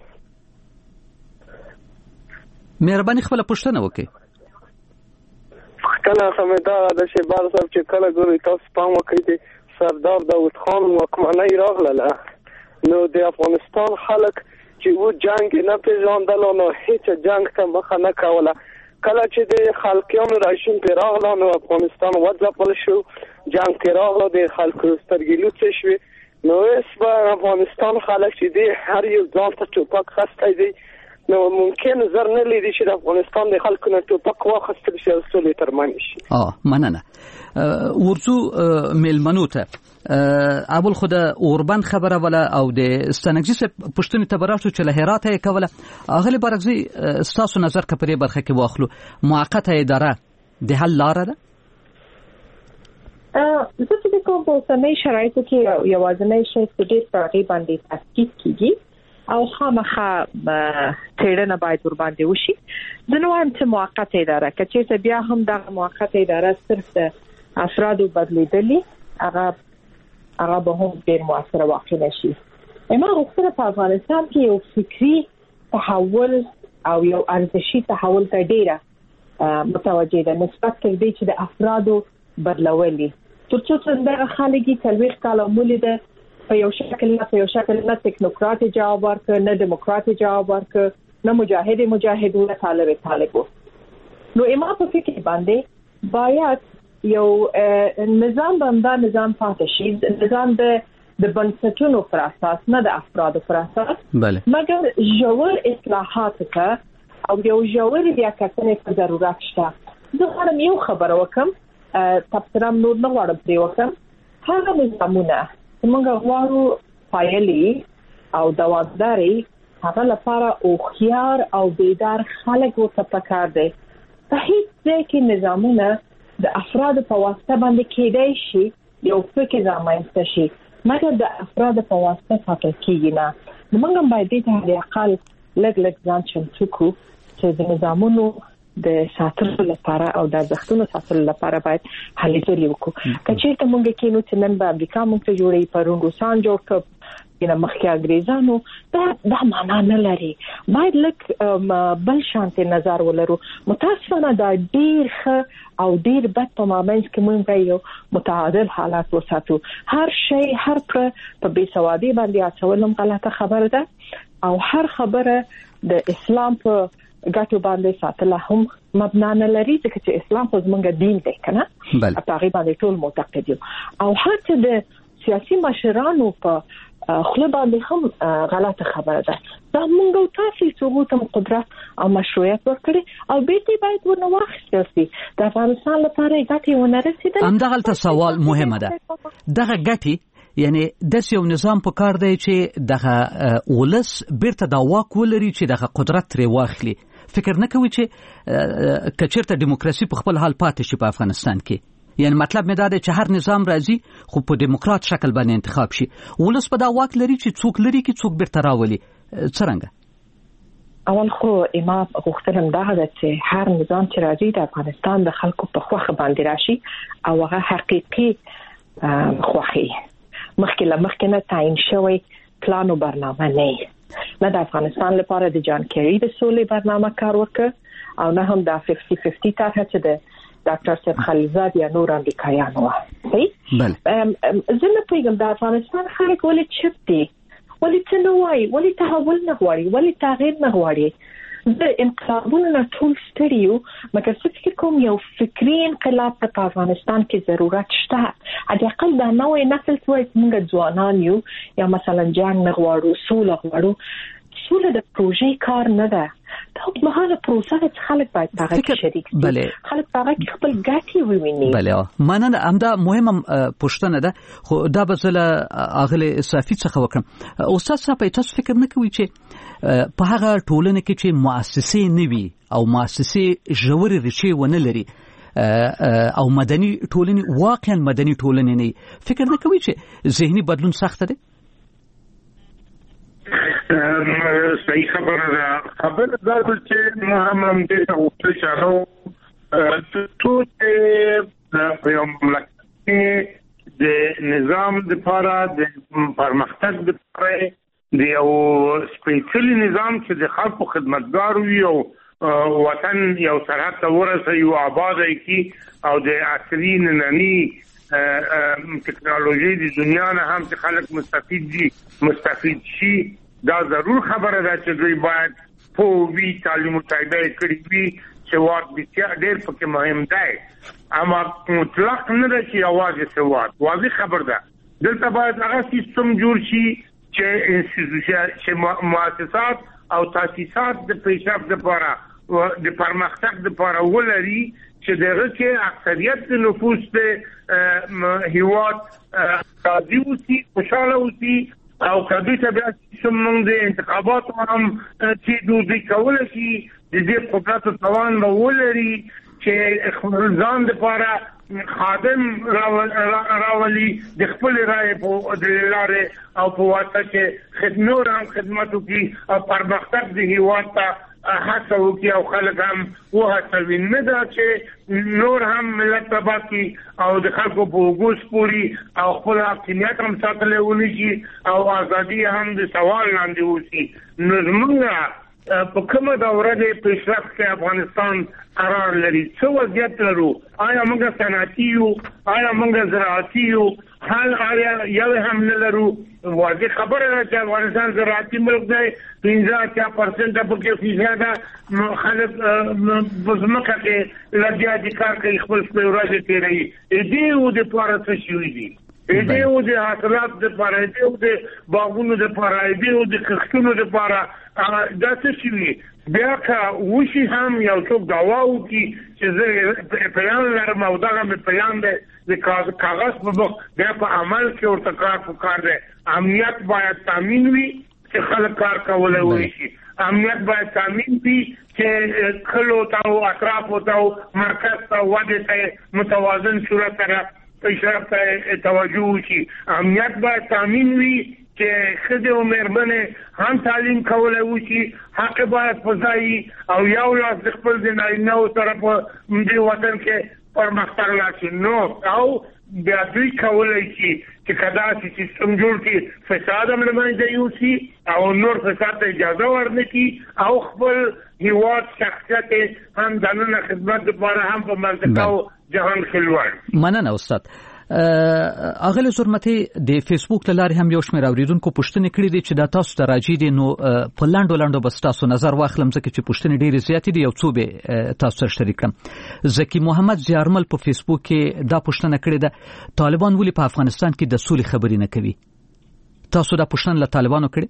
مهرباني خپل پښتنه وکړئ پښتنه سمدا د شیبار صاحب چې کله ګوري تاسو پام وکړئ سردار داوود خان واکمنۍ راغله نو د افغانستان خلک چې و جنگ نه پیژاندل نو هیڅ جنگ ته مخه نه کوله کله چې د خلکیانو راشن پر راغله نو افغانستان وځپل شو جنگ کې راغله د خلکو سترګې لوڅ شوې نو اس په افغانستان خلک چې دی هر یو ځان ته ټوپک خسته دي نو ممکن زر نه لیدي چې د افغانستان د خلکو نه ټوپک واخیستل شي او سولې ترمنځ شي اه مننه ورڅو ملمنو ته اول خود اوربند خبره ولا او د ستنګجی څخه پښتون ته براشو چې له هرات یې کوله اغلی برغزي تاسو نظر کپري برخه کې واخلو موقته اداره د حل لار ده ا زه چې کوم په سمې شرایطو کې یوازینی شی چې د پرغي باندې تحقیق کیږي او خامخا تیرنه باید ور باندې وشي د نو هم چې موقته اداره کچې بیا هم د موقته اداره صرف د افرادو بدلیدلی هغه هغه به هم ډیر موثر واقع نشي اما غوښتنه په افغانستان کې یو فکری تحول او یو ارزشي تحول ته ډیره متوجه ده نسبت کې دی چې د افرادو بدلولي ترڅو څنګه خلګي تلويخ کاله مولیده په یو شکل نه په یو شکل نه ټیکنوکرات جواب ورکړي نه دیموکرات جواب ورکړي نه مجاهد مجاهدونه طالب طالبو نو اما په فکر باندې باید یو نظام باندې نظام پاتې شي نظام د د بنسټونو پر اساس نه د افرادو پر اساس بله مګر جوړ اصلاحات ته او یو جوړ بیا کتنې په ضرورت شته زه غواړم یو خبر وکم تاسو نور نه غواړم پرې وکم هغه نظامونه موږ غواړو پایلي او دوامداري هغه لپاره او خيار او بیدار خلک ورته پکار دي په هیڅ ځای کې نظامونه د افراد په واسطه باندې کېدای شي یو فکر رامنځته شي مګر د افراد په واسطه ساتل کېږي نه موږ باید د دې اقل لګ لګ ځان چمتو کو چې د نظامونو د ساتلو لپاره او د ځختونو ساتلو لپاره باید هلې ځلې وکړو کچې ته موږ کې نو چې نن به امریکا موږ ته جوړي پرون روسان جوړ کړ ینه مخکې انګريزانو دا دا معنا نه لري باید لکه بل شانتي نظر ولرو متاسفانه دا ډیر ښه او ډیر بد په مابین کې موږ یو متعادل حالات وساتو هر شی هر پر په بي سوادي باندې اچولم غلطه خبره ده او هر خبره د اسلام په ګټو باندې ساتل هم مبنا نه لري ځکه چې اسلام خو زمونږ دین دی کنه په هغه باندې ټول معتقد یو او حتی د سیاسي مشرانو په خپل باندې هم غلطه خبره ده دا موږ تاسو ثبوت هم قدرت او مشروعیت ورکړي او بیرته باید ونه واخیستل شي د افغانستان لپاره ګټه ونه رسیدل هم دغه سوال مهمه ده دغه ګټه یعنی د یو نظام په کار دی چې دغه ولس بیرته دا واک ولري چې دغه قدرت تر واخلي فکر نه کوي چې کچرته دیموکراسي په خپل حال پاتې شي په افغانستان کې یعنی مطلب مې دا دی چې هر نظام راځي خو په دیموکرات شکل باندې انتخاب شي ولس په دا واک لري چې څوک لري کې څوک بیرته راولي څنګه اول خو امام غوښتنم دا ده چې هر نظام چې راځي د افغانستان د خلکو په خوخه باندې راشي او هغه حقيقي خوخي مخکې له مخکې نه تعیین شوی پلان او برنامه نه نه د افغانستان لپاره د جان کیری د سولې برنامه کار وکړ او نه هم د پنځه پنځه طرحه چې د ډاکټر صاحب خلیزاد یا نور امریکایانو صحیح بله زه نه پوهیږم د افغانستان خلک ولې چپ دي ولې څه نه وایي ولې تحول نه غواړي ولې تغییر نه غواړي د انقلابونو نه ټول ستړي یو مګر څه فکر کوم یو فکري انقلاب په افغانستان کې ضرورت شته اګه اقل دا نوې نسل څوک موږ ځوانان یو یا مثلا جنگ نه غواړو سوله غواړو سوله د پروژې کار نه ده، دا مهاله پروسه چې خلک باید هغه کې شریک شي، خلک هغه کې خپل ګټې وویني. بله مننه. همدا مهمه پوښتنه ده، خو دا به زه له اغلې صافي څخه وکړم. استاد صاحب تاسو فکر نه کوئ چې په هغه ټولنه کې چې مؤسسې نه وي او مؤسسې ژورې ریښې ونه لري او مدني ټولنې واقعا مدني ټولنې نه، فکر نه کوي چې ذهني بدلون سخت دی؟ صحیح خبره ده. خبره دا چې هم دې ته وشارو ټول په یو مملکت د نظام لپاره د پرمختګ لپاره د یو سپیشلی نظام چې د خلکو خدمتګار وي او وطن یو سرحد ته ورسوي او آباد کړي او د عصري ننني ټکنالوژي د دنیا نه هم چې خلک مستفید دي مستفید شي. دا ضرور خبره ده چې دوی باید په وی تعلیم متحده کړي وي چې واټ بیا ډېر پکې مهم دی، اما مطلق نه ده چې اواز سواد واضح خبر ده. دلته باید هغه سیستم جوړ شي چې انستیټیوشن چې مؤسسات او تاسیسات د پیشرفت لپاره د پرمختګ لپاره ولري چې دغه کې اکثریت نفوس ته هیواد راضي اوسي، خوشاله اوسي او کدی ته بیا څومره د انتخابات هم چې دوی کولای شي د دې قدرت توان ولري چې خپل ځان لپاره خادم راولي د خپل رائے په دلاره او په واسطه کې خدمت هم خدمت کوي او پرمختګ د هیواد ته هڅه وکړي او خلک هم وهڅوي، نه دا چې نور هم ملت تباه کړي او د خلکو په وګوس پوري او خپل حاکمیت هم ساتلی ونشي او ازادي هم د سوال لاندې وشي. نو زموږ په کومه دوره د پیشرفت کې افغانستان قرار لري؟ څه وضعیت لرو؟ آیا موږ صنعتي یو؟ آیا موږ زراعتي یو؟ حال آیا یو هم نه لرو؟ واضح خبره ده چې افغانستان زراعتي ملک دی، پنځه اتیا پرسنټ پکې فیصده خلک په ځمکه کې لګیا دي، کار کوي، خپل خپل ورځې تېروي. دې و د پاره څه شوي دي؟ دې و د حاصلات دپاره، دې و د باغونو دپاره، دې و د کښتونو دپاره دا څه شوي؟ بیا که وشي هم یو څوک دعوا وکړي چې زه پلان لرم او دغه مې پلان دی د کاغذ په مخ، بیا په عمل کې ورته کار پکار دی. امنیت باید تامین وي چې خلک کار کولی وشي، امنیت باید تامین وي چې کلو ته او اطرافو ته او مرکز ته ودې ته متوازن صورت سره پیشرفت ته توجه وشي، امنیت باید تامین وي چې ښځې او مېرمنې هم تعلیم کولی وشي، حق باید فضایي او یو لاس د خپل د نارینه‌و سره په دې وطن کې پرمختګ راشي. نو او بیا دوی کولی شي چې که داسې سیستم جوړ کړي فساد هم له منځه یوسي او نور فساد ته اجازه ورنکړي او خپل هیواد شخصیت هم دننه خدمت لپاره هم په منطقه او جهان کې لوړ. مننه استاد. اغلی زرمتي د فیسبوک لارې هم یو شمېر اوریدونکو پوښتنې کړې دي چې دا تاسو ته راځي دي، نو په لاندو لاندو بس تاسو نظر واخلم ځکه چې پوښتنې ډېرې زیاتې دي، یو څو به تاسو سره شریک کړم. زکی محمد زیارمل په فیسبوک کې دا پوښتنه کړې ده، طالبان ولې په افغانستان کې د سولې خبرې نه کوي؟ تاسو دا پوښتنه له طالبانو کړې؟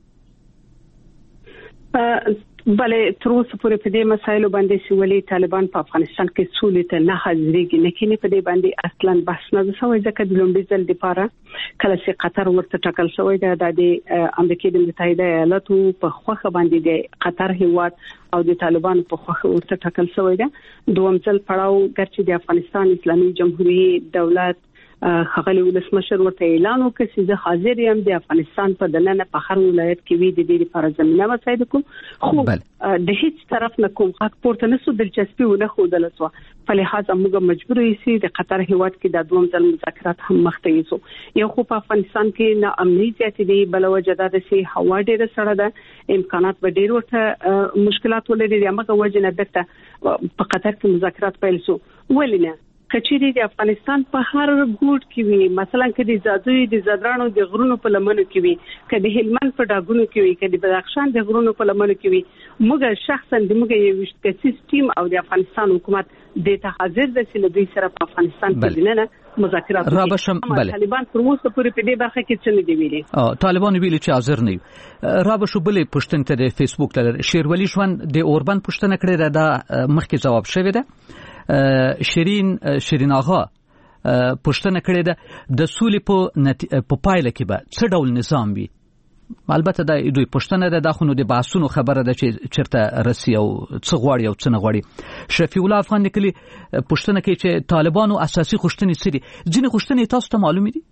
بله تر اوسه پورې په دې مسایلو باندې چې ولې طالبان په افغانستان کې سولې ته نه حاضرېږي نه کینې په دې باندې اصلا بحث نه شوی، ځکه د لومړي ځل لپاره کله چې قطر ورته ټاکل شوی دی د امریکا د متحده ایالاتو په خوخه باندې د قطر هیواد او د طالبان په خوخه ورته ټاکل شوی دی. دوم ځل پړاو ګرځي د افغانستان اسلامي جمهوریت دولت خغلی ولسمشر ورته اعلان وکړ چې زه حاضر یم د افغانستان په دننه په هر ولایت کې وی د دې لپاره زمينه مساعد کوم، خو د هیڅ طرف نه کوم حق پورته نسو دلچسپي ونه خو دلته په لحاظ موږ مجبور یو د قطر هیواد کې د دوم ځل مذاکرات هم مخته یو یو خو په افغانستان کې نه امنیت زیات دي، بل وجدا د سي هوا ډیره سره ده، امکانات به ډیر ورته مشکلات ولري، هغه وجه نه دته په قطر کې مذاکرات پیل شو. ولینه کچېری د افغانستان په هر ګوټ کې وي، مثلا کدي زادوی د زادرانو د غرونو په لمنو کې وي، کدي هلمند په ډاګونو کې وي، کدي بدخشان د غرونو په لمنو کې وي، موږ شخصا د موږ یو وشتکسي ټیم او د افغانستان حکومت د ته حاضر د سلوي سره په افغانستان کې دننه مذاکرات کوي. طالبان پر اوسه پورې په دې برخه کې څه نه دی ویلي. اه طالبان ویلي چې حاضر نه وي. را به شو بلې پښتنه ته د فیسبوک ته شیرولی شوان د اوربان پښتنه کړې ده، مخکې جواب شوی ده. شیرین شیرین آغا پښتنه کړې ده د سولې په په پایله کې به څه ډول نظام وي. البته دا دوی پښتنه ده، دا خو نو د بحثونو خبره ده چې چرته رسی او څه غواړي او څه نه غواړي. شفیع الله افغان لیکلي پښتنه کوي چې طالبانو اساسي غوښتنې څه دي. ځینې غوښتنې تاسو ته معلومې دي؟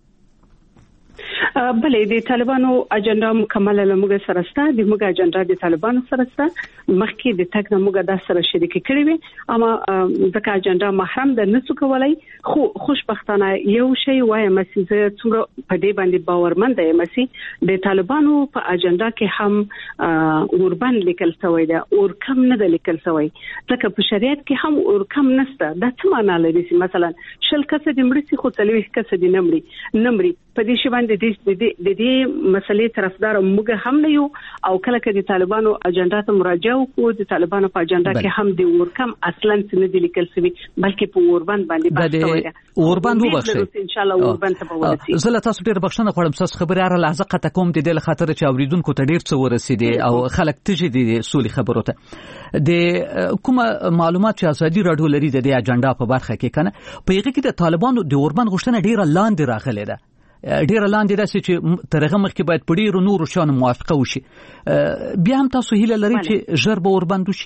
بلې د طالبانو اجنډا مکمله لمغه سره ستاسو د موږ اجنډا د طالبانو سره ستاسو مخکې د تک نه موږ د سره شریک کړی وي، اما ځکه اجنډا محرم د نسو کولای. خو خوشبختانه یو شی وایم چې زه څومره په دې باندې باورمند یم چې د طالبانو په اجنډا کې هم اوربان لیکل شوی دی، اور کم نه د لیکل شوی، ځکه په شریعت کې هم اور کم نشته. دا څه معنی لري چې مثلا شل کسه د مړي خو تلوي کسه د نمړي نمړي په دې شی باندې د د دې مسلې طرفدار موږ هم نه یو، او کله کله د طالبانو اجنډا ته مراجعه وکړو د طالبانو په اجنډا کې هم د ورکم اصلا څه نه دي لیکل شوی، بلکې په اوربند باندې بحث شوی دی. اوربند وبخښي ان شاء الله اوربند ته ورسي. زه له تاسو ډیر بخښنه غواړم، تاسو خبرې هر لحظه قطع کوم د دې خاطر چې اوریدونکو ته ډیر څه ورسېدي او خلک تجي دي سولې خبرو ته. د کومه معلومات چې ازادي راډیو لري د دې اجنډا په برخه کې کنه په هغه کې د طالبانو د اوربند غوښتنه ډیره لاندې راغلې ده، ډیر لاندې ده چې ترغه مخکې باید په ډیرو نورو شانو موافقه وشي. بیا هم تاسو هیله لرئ چې ژر به اوربند وشي؟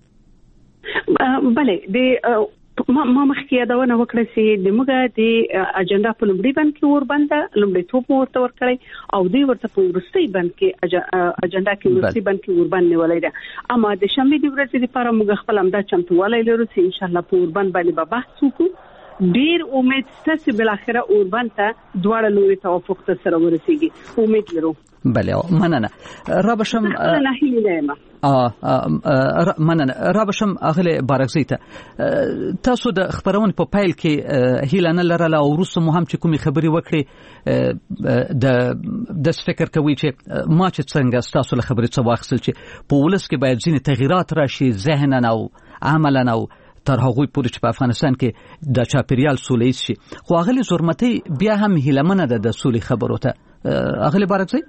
بله د ما ما مخکې دا ونه وکړه چې د موږ د اجنډا په لومړي بند کې اوربند لومړي توپ ورته ورکړی او دوی ورته په ورستي بند کې اجنډا کې ورستي بند کې اوربند نیولای ده. اما د شنبه د ورځې لپاره موږ خپل امدا چمتووالی لرو چې ان شاء الله په اوربند باندې به بحث وکړو. ډیر امید ستاسو بل اخره اوربند ته دواړه لوري توافق ته سره ورسیږي، امید لرو. بله مننه. را بشم نه هیله ا مننه. را بشم اغله بارکزی ته تاسو د خبرون په پایل کې هیله نه لرله او وروسته مو هم چې کومي خبري وکړي د د فکر کوي چې ما چې څنګه تاسو له خبرې څه واخصل چې په ولس کې باید ځینې تغیرات راشي ذهنن او عملا او تر هغه پورې چې په افغانستان کې د چاپیریال سولې شي. خو اغلی زورمتي بیا هم هیلمنه ده د سولې خبرو ته. اغلی بارکزی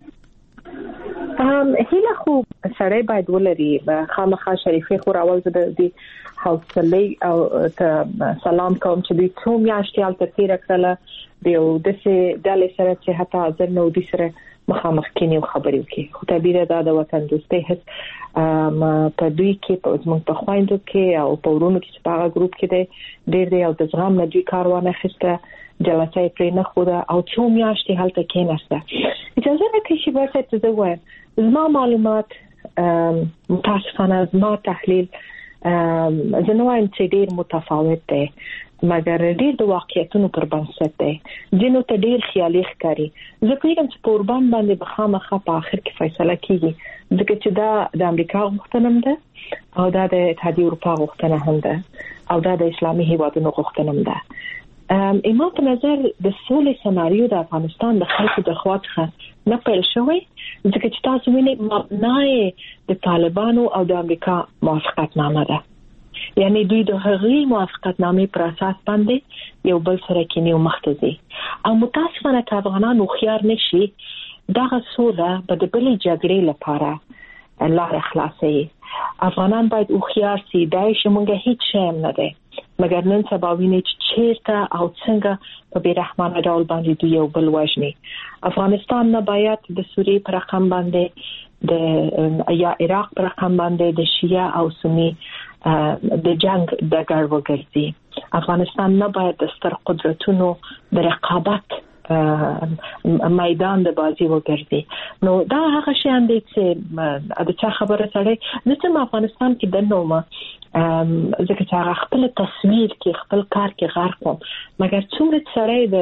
ام هیله خو سړی باید ولري، خامخا شریفه خو راوځي د دې حوصله او ته سلام کوم چې دوی څو میاشتې حالت تیر کړله د یو داسې ډلې سره چې حتی حاضر نه ودي سره مخامخ کینی او خبرې وکړي. خو تعبیر دا د وطن دوستۍ هڅه په دوی کې په زموږ په خويندو کې او په ورونو کې چې په هغه ګروپ کې دی ډېر دی او د زغم نه دوی کاروانه خسته جلسه پرې نه خو دا او څو میاشتې هلته کېناسته. اجازه راکړئ چې ورته ته زه وایم زما معلومات متاسفانه زما تحلیل زه نه وایم چې ډېر متفاوت دی، مګر ډېر د واقعیتونو پر بنسټ دی. ځینو ته ډېر خیالي ښکاري. زه پوهیږم چې په اوربان باندې به خامخا په آخر کې فیصله کیږي، ځکه چې دا د امریکا غوښتنه ده او دا د اتحادیې اروپا غوښتنه هم ده او دا د اسلامي هیوادونو غوښتنه هم ده. ایما په نظر د سولې سناریو د افغانستان د خلکو د خوا څخه نه پیل شوی، ځکه چې تاسو وینئ مبنای د طالبانو او د امریکا موافقتنامه ده. یعنی دوی د هغې موافقتنامې پر اساس باندې یو بل سره کینی او مختزي او متاسفانه که افغانان خيار نشي دغه سوله به د بلې جګړې لپاره لار خلاصي. افغانان باید خيار سي، دای شمونږه هیڅ شی نه ده، مګر نن سبا ویني چې چیرته او څنګه په بیرحمانه ډول باندې دوی یو بل وژني. افغانستان نه باید د سوریې پر رقم باندې د یا عراق پر رقم باندې د شیعه او سنی د جنگ د ګډ وګرځي. افغانستان نه باید د ستر قدرتونو د رقابت میدان د بازی وګرځي. نو دا هغه شی اندي چې د چا خبره سره د افغانستان کې د نومه ځکه چې هغه خپل تصویر کې خپل کار کې غرق وم، مګر څومره سره د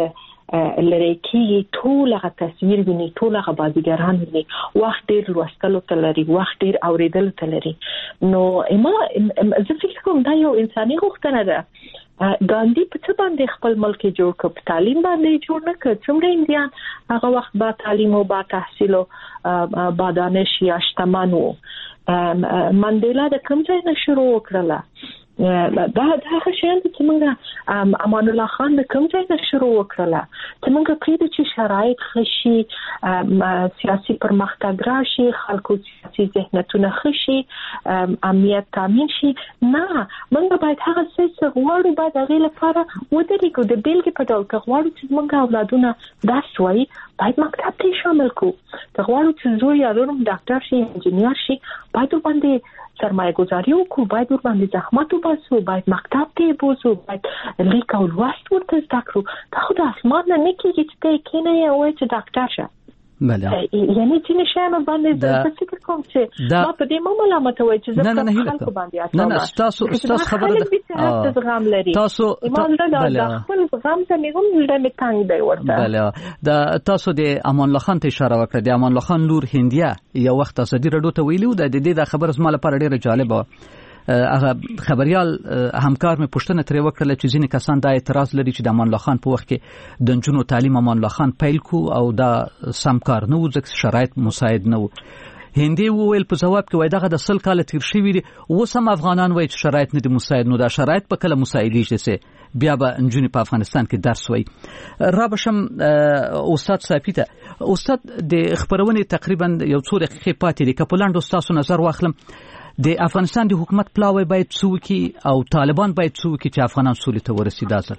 لری کې ټول هغه تصویر ویني ټول هغه بازیګران ویني وخت ډیر لوستلو ته لري وخت ډیر اوریدل ته لري نو ما زه فکر کوم دا یو انساني غوښتنه ده ګاندی په څه باندې خپل ملک جوړ کړ په تعلیم باندې جوړ نه کړ څومره انډیان هغه وخت با تعلیم او با تحصیل او با دانش یا شتمنو منډیلا د کوم ځای نه شروع وکړه دا دا هغه شی چې موږ امان الله خان د کوم ځای نه شروع وکړه چې موږ پرې چې شرایط خشي سیاسي پرمختګ راشي خلکو سیاسي ذهنیتونه خشي امنیت تامین شي نه موږ باید هغه څه چې غواړو باید هغه لپاره ودرېږو د بیلګې په ډول که غواړو چې موږ اولادونه درس وایي باید مکتب ته شامل کو که غواړو چې زوی یا لور ډاکټر شي انجینیر شي باید باندې سرمایه گذاری وکړو باید ور باندې زحمت وباسو باید مکتب ته بوزو باید لیک او لوست ورته زده کړو دا خو د اسمان نه نه کېږي چې ته کینه یې وایي چې ډاکټر شه بله یعنی ځینې شیان باندې زه فکر کوم چې ما په دې مو ملامت وایي چې زه په خلکو باندې اچوم نه نه ستاسو ستاسو خبره ده زغم لري تاسو بله خپل زغم ته میګم زړه مې تنګ دی ورته بله دا تاسو د امان الله خان ته اشاره وکړه د امان الله خان لور هندیه یو وخت ازادي رادیو ته ویلو د دې د خبر زما لپاره ډیره جالبه هغه خبريال همکار مې پوښتنه ترې وکړه چې ځینې کسان دا اعتراض لري چې د امان الله خان په وخت کې د نجونو تعلیم امان الله خان پیل کو او دا سم کار نه و ځکه شرایط مساعد نه و هندي وویل په جواب کې وای دغه د سل کال تیر شوی دي اوس هم افغانان وای چې شرایط نه دي مساعد نو دا شرایط په کله مساعدېږي چې بیا به نجونې په افغانستان کې درس وای را بشم استاد صافی ته استاد د خبرونې تقریبا یو څو دقیقې پاتې دي که په لاندو ستاسو نظر واخلم د افغانستان د حکومت پلاوی باید څوکي او طالبان باید څوکي چې افغانان سولې ته ورسېدا ځل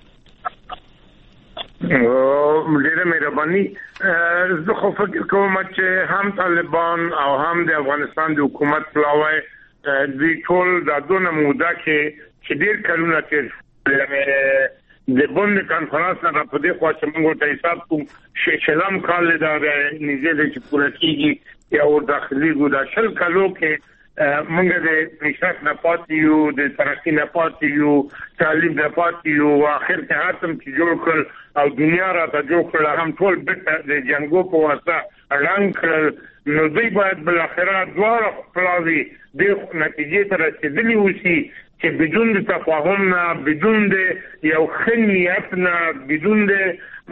ډیره مهرباني زه خو فکر کوم چې هم طالبان او هم د افغانستان د حکومت پلاوی د ټول د دونه موده کې چې ډیر کلونه تیر د بوند کانفرنس نه په دې خوا چې موږ ته حساب کوم شلم کال دا نږدې چې پوره کیږي یا ور داخلي ګودا شل کالو کې موږ د پیشرفت نه پاتې یو د ترقی نه پاتې یو تعلیم نه پاتې یو اخر کې حاتم چې جوړ کړ او دنیا را ته جوړ کړ هم ټول بیت د جنگو په واسطه اعلان کړ نو دوی باید بل اخره دوه پلاوی د نتیجې ته رسیدلی وسی چې بدون د تفاهم نه بدون د یو خنیت نه بدون د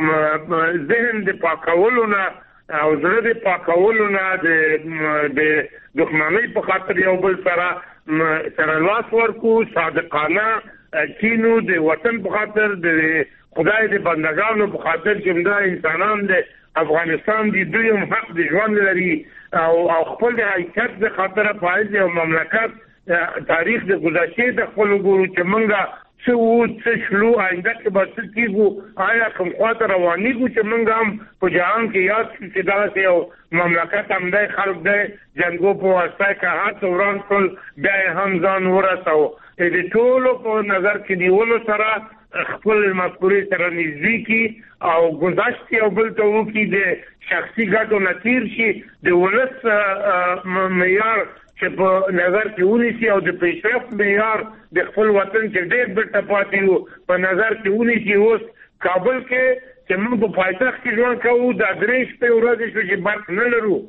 ذهن د پاکولو نه او زړه د پاکولو نه د د دښمنۍ په خاطر یو بل سره سره لاس ورکو صادقانه کینو د وطن په خاطر د خدای د بندګانو په خاطر چې دا انسانان د افغانستان د دویم حق د ژوند لري او او خپل د حیثیت د خاطر فایز او مملکت تاریخ د گذشته د خپل ګورو چې منګه څه وو څه شلو آینده کې به څه کیږو آیا کوم خواته روانېږو چې موږ هم په جهان کې یاد کړو چې داسې یو مملکت هم دی خلک دی جنګو په واسطه کې هڅه وران کړل بیا یې هم ځان ورساو د ټولو په نظر کې نیولو سره خپل مفکورې سره نږدې کړي او گذشت یو بل ته وکړي د شخصي ګټو نه تیر شي د ولس معیار چې په نظر کې ونیسي او د پیشرفت معیار د خپل وطن چې ډېر بیرته پاتې وو په نظر کې ونیسي اوس کابل کې چې موږ په پایتخت کې ژوند کوو د درې شپې ورځې شو چې برق نه لرو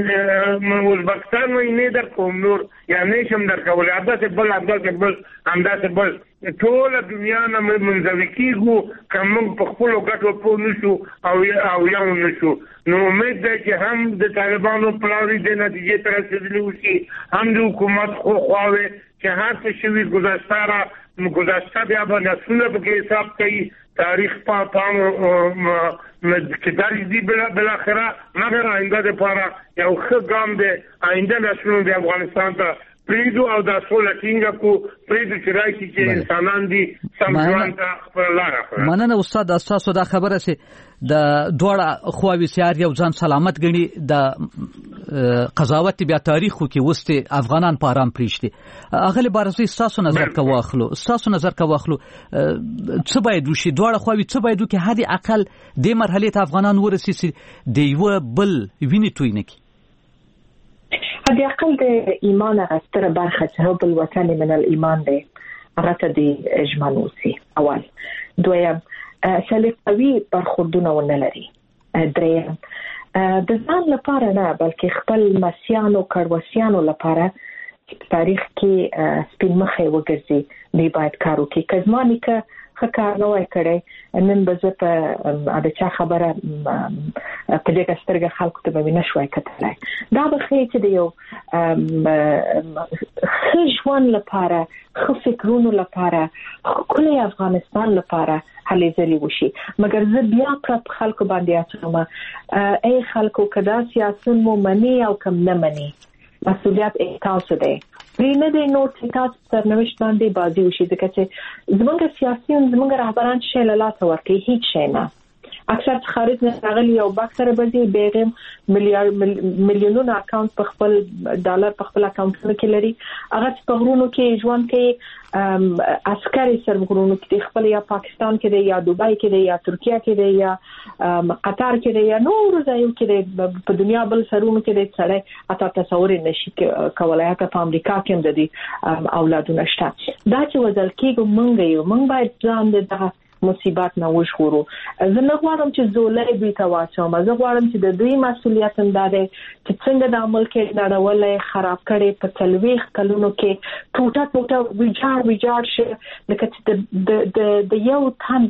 ازبکستان وایي نه در کوم نور یا نه شم در کولی همداسې بل همداسې بل همداسې بل ټوله دنیا نه منزوي کېږو که موږ په خپلو ګټو پوه نه شو او یو نه شو نو امید دی چې هم د طالبانو پلاوي د نتیجې ته رسېدلي وشي هم د حکومت خو خواوې چې هر څه شوي ګذشته را گذشته بیا به نسلونه پکې حساب کوي تاریخ په پام کې درج دي بالاخره مګر آینده دپاره یو ښه ګام دی آینده نسلونه د افغانستان ته پریدو او دا سوله ټینګه کو پریدو چې راشي چې انسانان دي سم ژوند ته خپله لاره کړي. مننه استاد ستاسو دا خبره چې د دواړه خواوې سیار یو ځان سلامت ګڼي د قضاوت بیا تاریخو کې وسته افغانان په آرام پریږدي اغلی بارزي ستاسو نظر کا واخلو ستاسو نظر کا واخلو څه باید وشي دواړه خواوې څه باید وکړي حد اقل د مرحله ته افغانان ورسي د یو بل ویني توی نه کی هدي اقل د ایمان غستره برخه چې حب الوطن من الایمان دی هغه ته د اجمالوسی اول دویم سلیقوي برخوردونه ونه لري. دریم د ځان لپاره نه بلکې خپل مسیانو کړوسیانو لپاره تاریخ کې سپین مخې وګرځي دی باید کار وکړي. کزمانی که خکار نه وای کړی نن به زه په د چا خبره په دې سترګه خلکو ته به نه شوای کتلای. دا به ښیي چې د یو ښه ژوند لپاره ښه فکرونو لپاره ښکلی افغانستان لپاره هلې ځلې وشي. مګر زه بیا په خلکو باندې اچوم ای خلکو که دا سیاسون مو مني او کم نه مني مسؤلیت تاسو دی. پرې نه دی نو چې تاسو سرنوشت باندې بازي وشي ځکه چې زموږ سیاسيون زموږ رهبران شي له لاسه ورکوي هیڅ شي نه. اکثر خارج نه راغلي او باکسره بځي بیرم میلیارډ میلیونونو اکاونټ په خپل ډالر په خپل اکاونټونو کې لري. هغه په غرونو کې ژوند کوي، عسکري سرغړونو کې خپل یا پاکستان کې دی یا دوبای کې دی یا ترکیه کې دی یا قطر کې دی یا نور ځایو کې دی په دنیا بل سرونو کې دی. سره اته تصور نشي کولای ته په امریکا کې هم د دې اولادونه شته. دا چې وځل کېږي مونږ یو مونږ باید ځان د مصیبت نه وژغورو. زه نه غواړم چې زولې دوی ته واچوم. زه غواړم چې د دوی مسؤلیت هم دا دی چې څنګه د عمل کې نړولې خراب کړي په تلويخ کلونو کې ټوټه ټوټه ویجاړ ویجاړ شي لکه چې د د د یو تن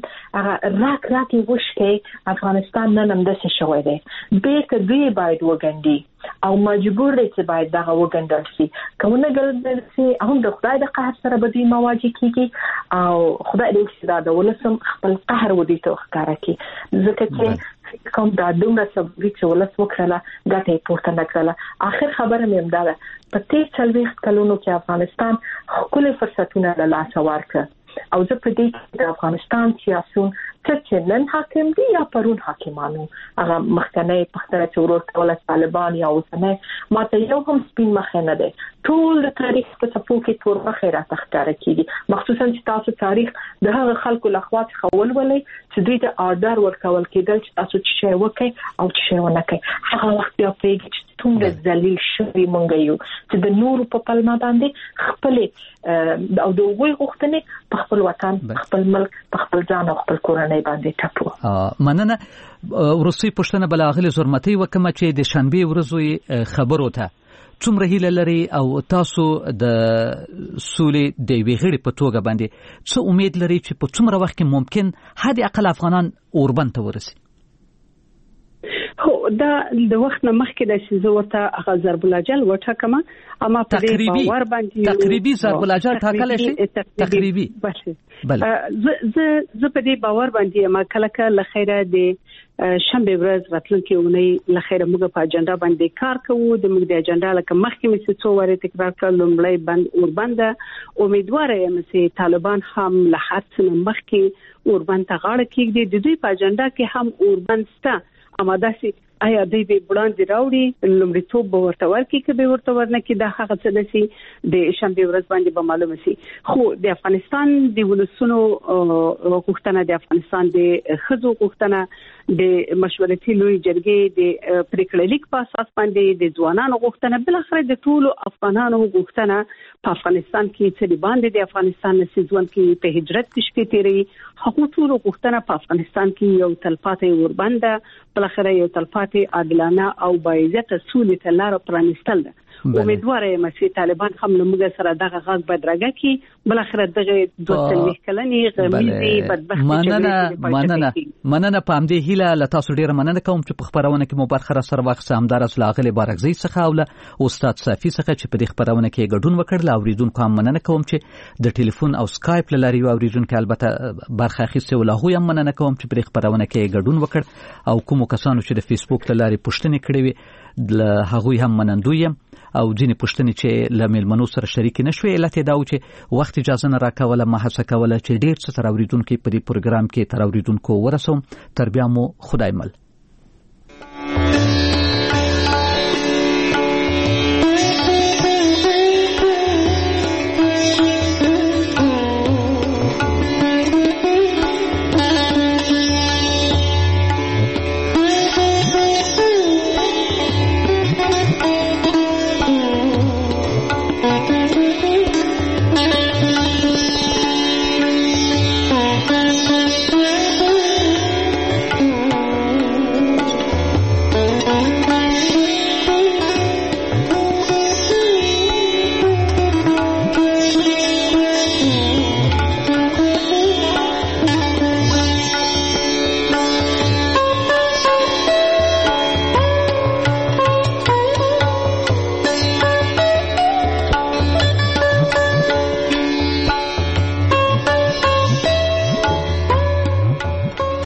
راک راکي وشکي افغانستان نن هم داسې شوی دی. به که دوی باید وګندي او مجبور دي چې باید دغه وګندل شي. کومه ګل شي هم د خدای د قهر سره به دوی مواجه کیږي او خدای دې چې دا د ولسم خپل قهر ودی ته ښکارا کی ځکه چې کوم دا دومره سبب چې ولس وکړه دا ته پورته نکړه. اخر خبره مې هم دا په تیر څلويخ کلونو کې افغانستان خپل فرصتونه له لاسه ورکړ او زه په دې کې د افغانستان سیاسيون چې نن حاکم دي یا پرون حاکمانو هغه مخکنی پختره چې ورته ول طالبان یا اوسنه ماته یو هم سپین مخ نه ده. ټول د تاریخ په څپو کې تور مخه را تخکاره کیږي مخصوصا چې تاسو تاریخ د هغه خلکو لخوا خول ولې چې دوی ته آردر ورکول کېدل چې تاسو چې شی وکړي او چې شی ونه کوي. هغه وخت بیا پیږي چې څومره ذلیل شوی مونږ یو چې د نور په پلمه باندې خپل او د وګړي غوښتنې په خپل وطن خپل ملک په خپل ځان او خپل کورنۍ باندې ټاپو. مننه. ورسې پښتنه بلاغلي زرمتي وکمه چې د شنبه ورځې خبرو ته څومره هیله لري او تاسو د سولې د ویغړې په توګه باندې څه امید لري چې په څومره وخت کې ممکن حد اقل افغانان اوربند ته ورسي؟ هو دا د وخت نه مخکې د شیزه ورته هغه ضرب الاجل وټاکمه اما په دې باور باندې تقریبي ضرب الاجل ټاکل شي تقریبي بله زه زه په دې باور باندې ما کله کله لخیره د شنبه ورځ راتلونکي اونۍ لخیره موږ په اجنډا باندې کار کوو. د موږ د اجنډا لکه مخکې مې څو واره تکرار کړل لومړی بند اوربند امیدوار یم چې طالبان هم له حد مخکې اوربند ته غاړه کېږدي. د دوی په اجنډا کې هم اوربند شته اما داسې آیا دوی به وړاندې راوړي لومړیتوب به ورته ورکړي که به ورته ورنه کړي دا هغه څه ده چې د شنبې ورځ باندې به معلومه شي. خو د افغانستان د ولسونو غوښتنه د افغانستان د ښځو غوښتنه د مشورتي لوی جرګې د پریکړې لیک په اساس باندې د ځوانانو غوښتنه بل اخر د ټولو افغانانو غوښتنه په افغانستان کې چې باندې د افغانستان نسیزون کې په هجرت کې شپې تیری هغه ټولو غوښتنه په افغانستان کې یو تلپاتې وربنده بل اخر یو تلپاتې عادلانه او باعزت سولې ته لار پرانستل ده. امیدوار یم چې طالبان هم موږ سره دغه غږ بدرګه کی بل اخر دغه دوه سلوي کلنی غمیزي بدبخت مننه مننه مننه پام دې هیله ل تاسو ډیر مننه کوم چې په خبرونه کې مو برخه سره وخت سمدار اصل اغلی بارغزي څخه او له استاد صافي څخه چې په دې خبرونه کې ګډون وکړل او ریدونکو هم مننه کوم چې د ټلیفون او سکایپ لاري او ریدونکو البته برخه اخیسته ولا هو هم مننه کوم چې په دې خبرونه کې ګډون وکړ او کوم کسانو چې د فیسبوک لاري پوښتنه کړې وي له هغه هم منندوی او ځینې پوښتنې چې له میلمنو سره شریک نشوي علت دا و چې وخت اجازه نه راکوله ما هڅه کوله چې ډیر څه تر اوریدونکو په دې پروګرام کې تر اوریدونکو ورسوم. تر بیا مو خدای مل.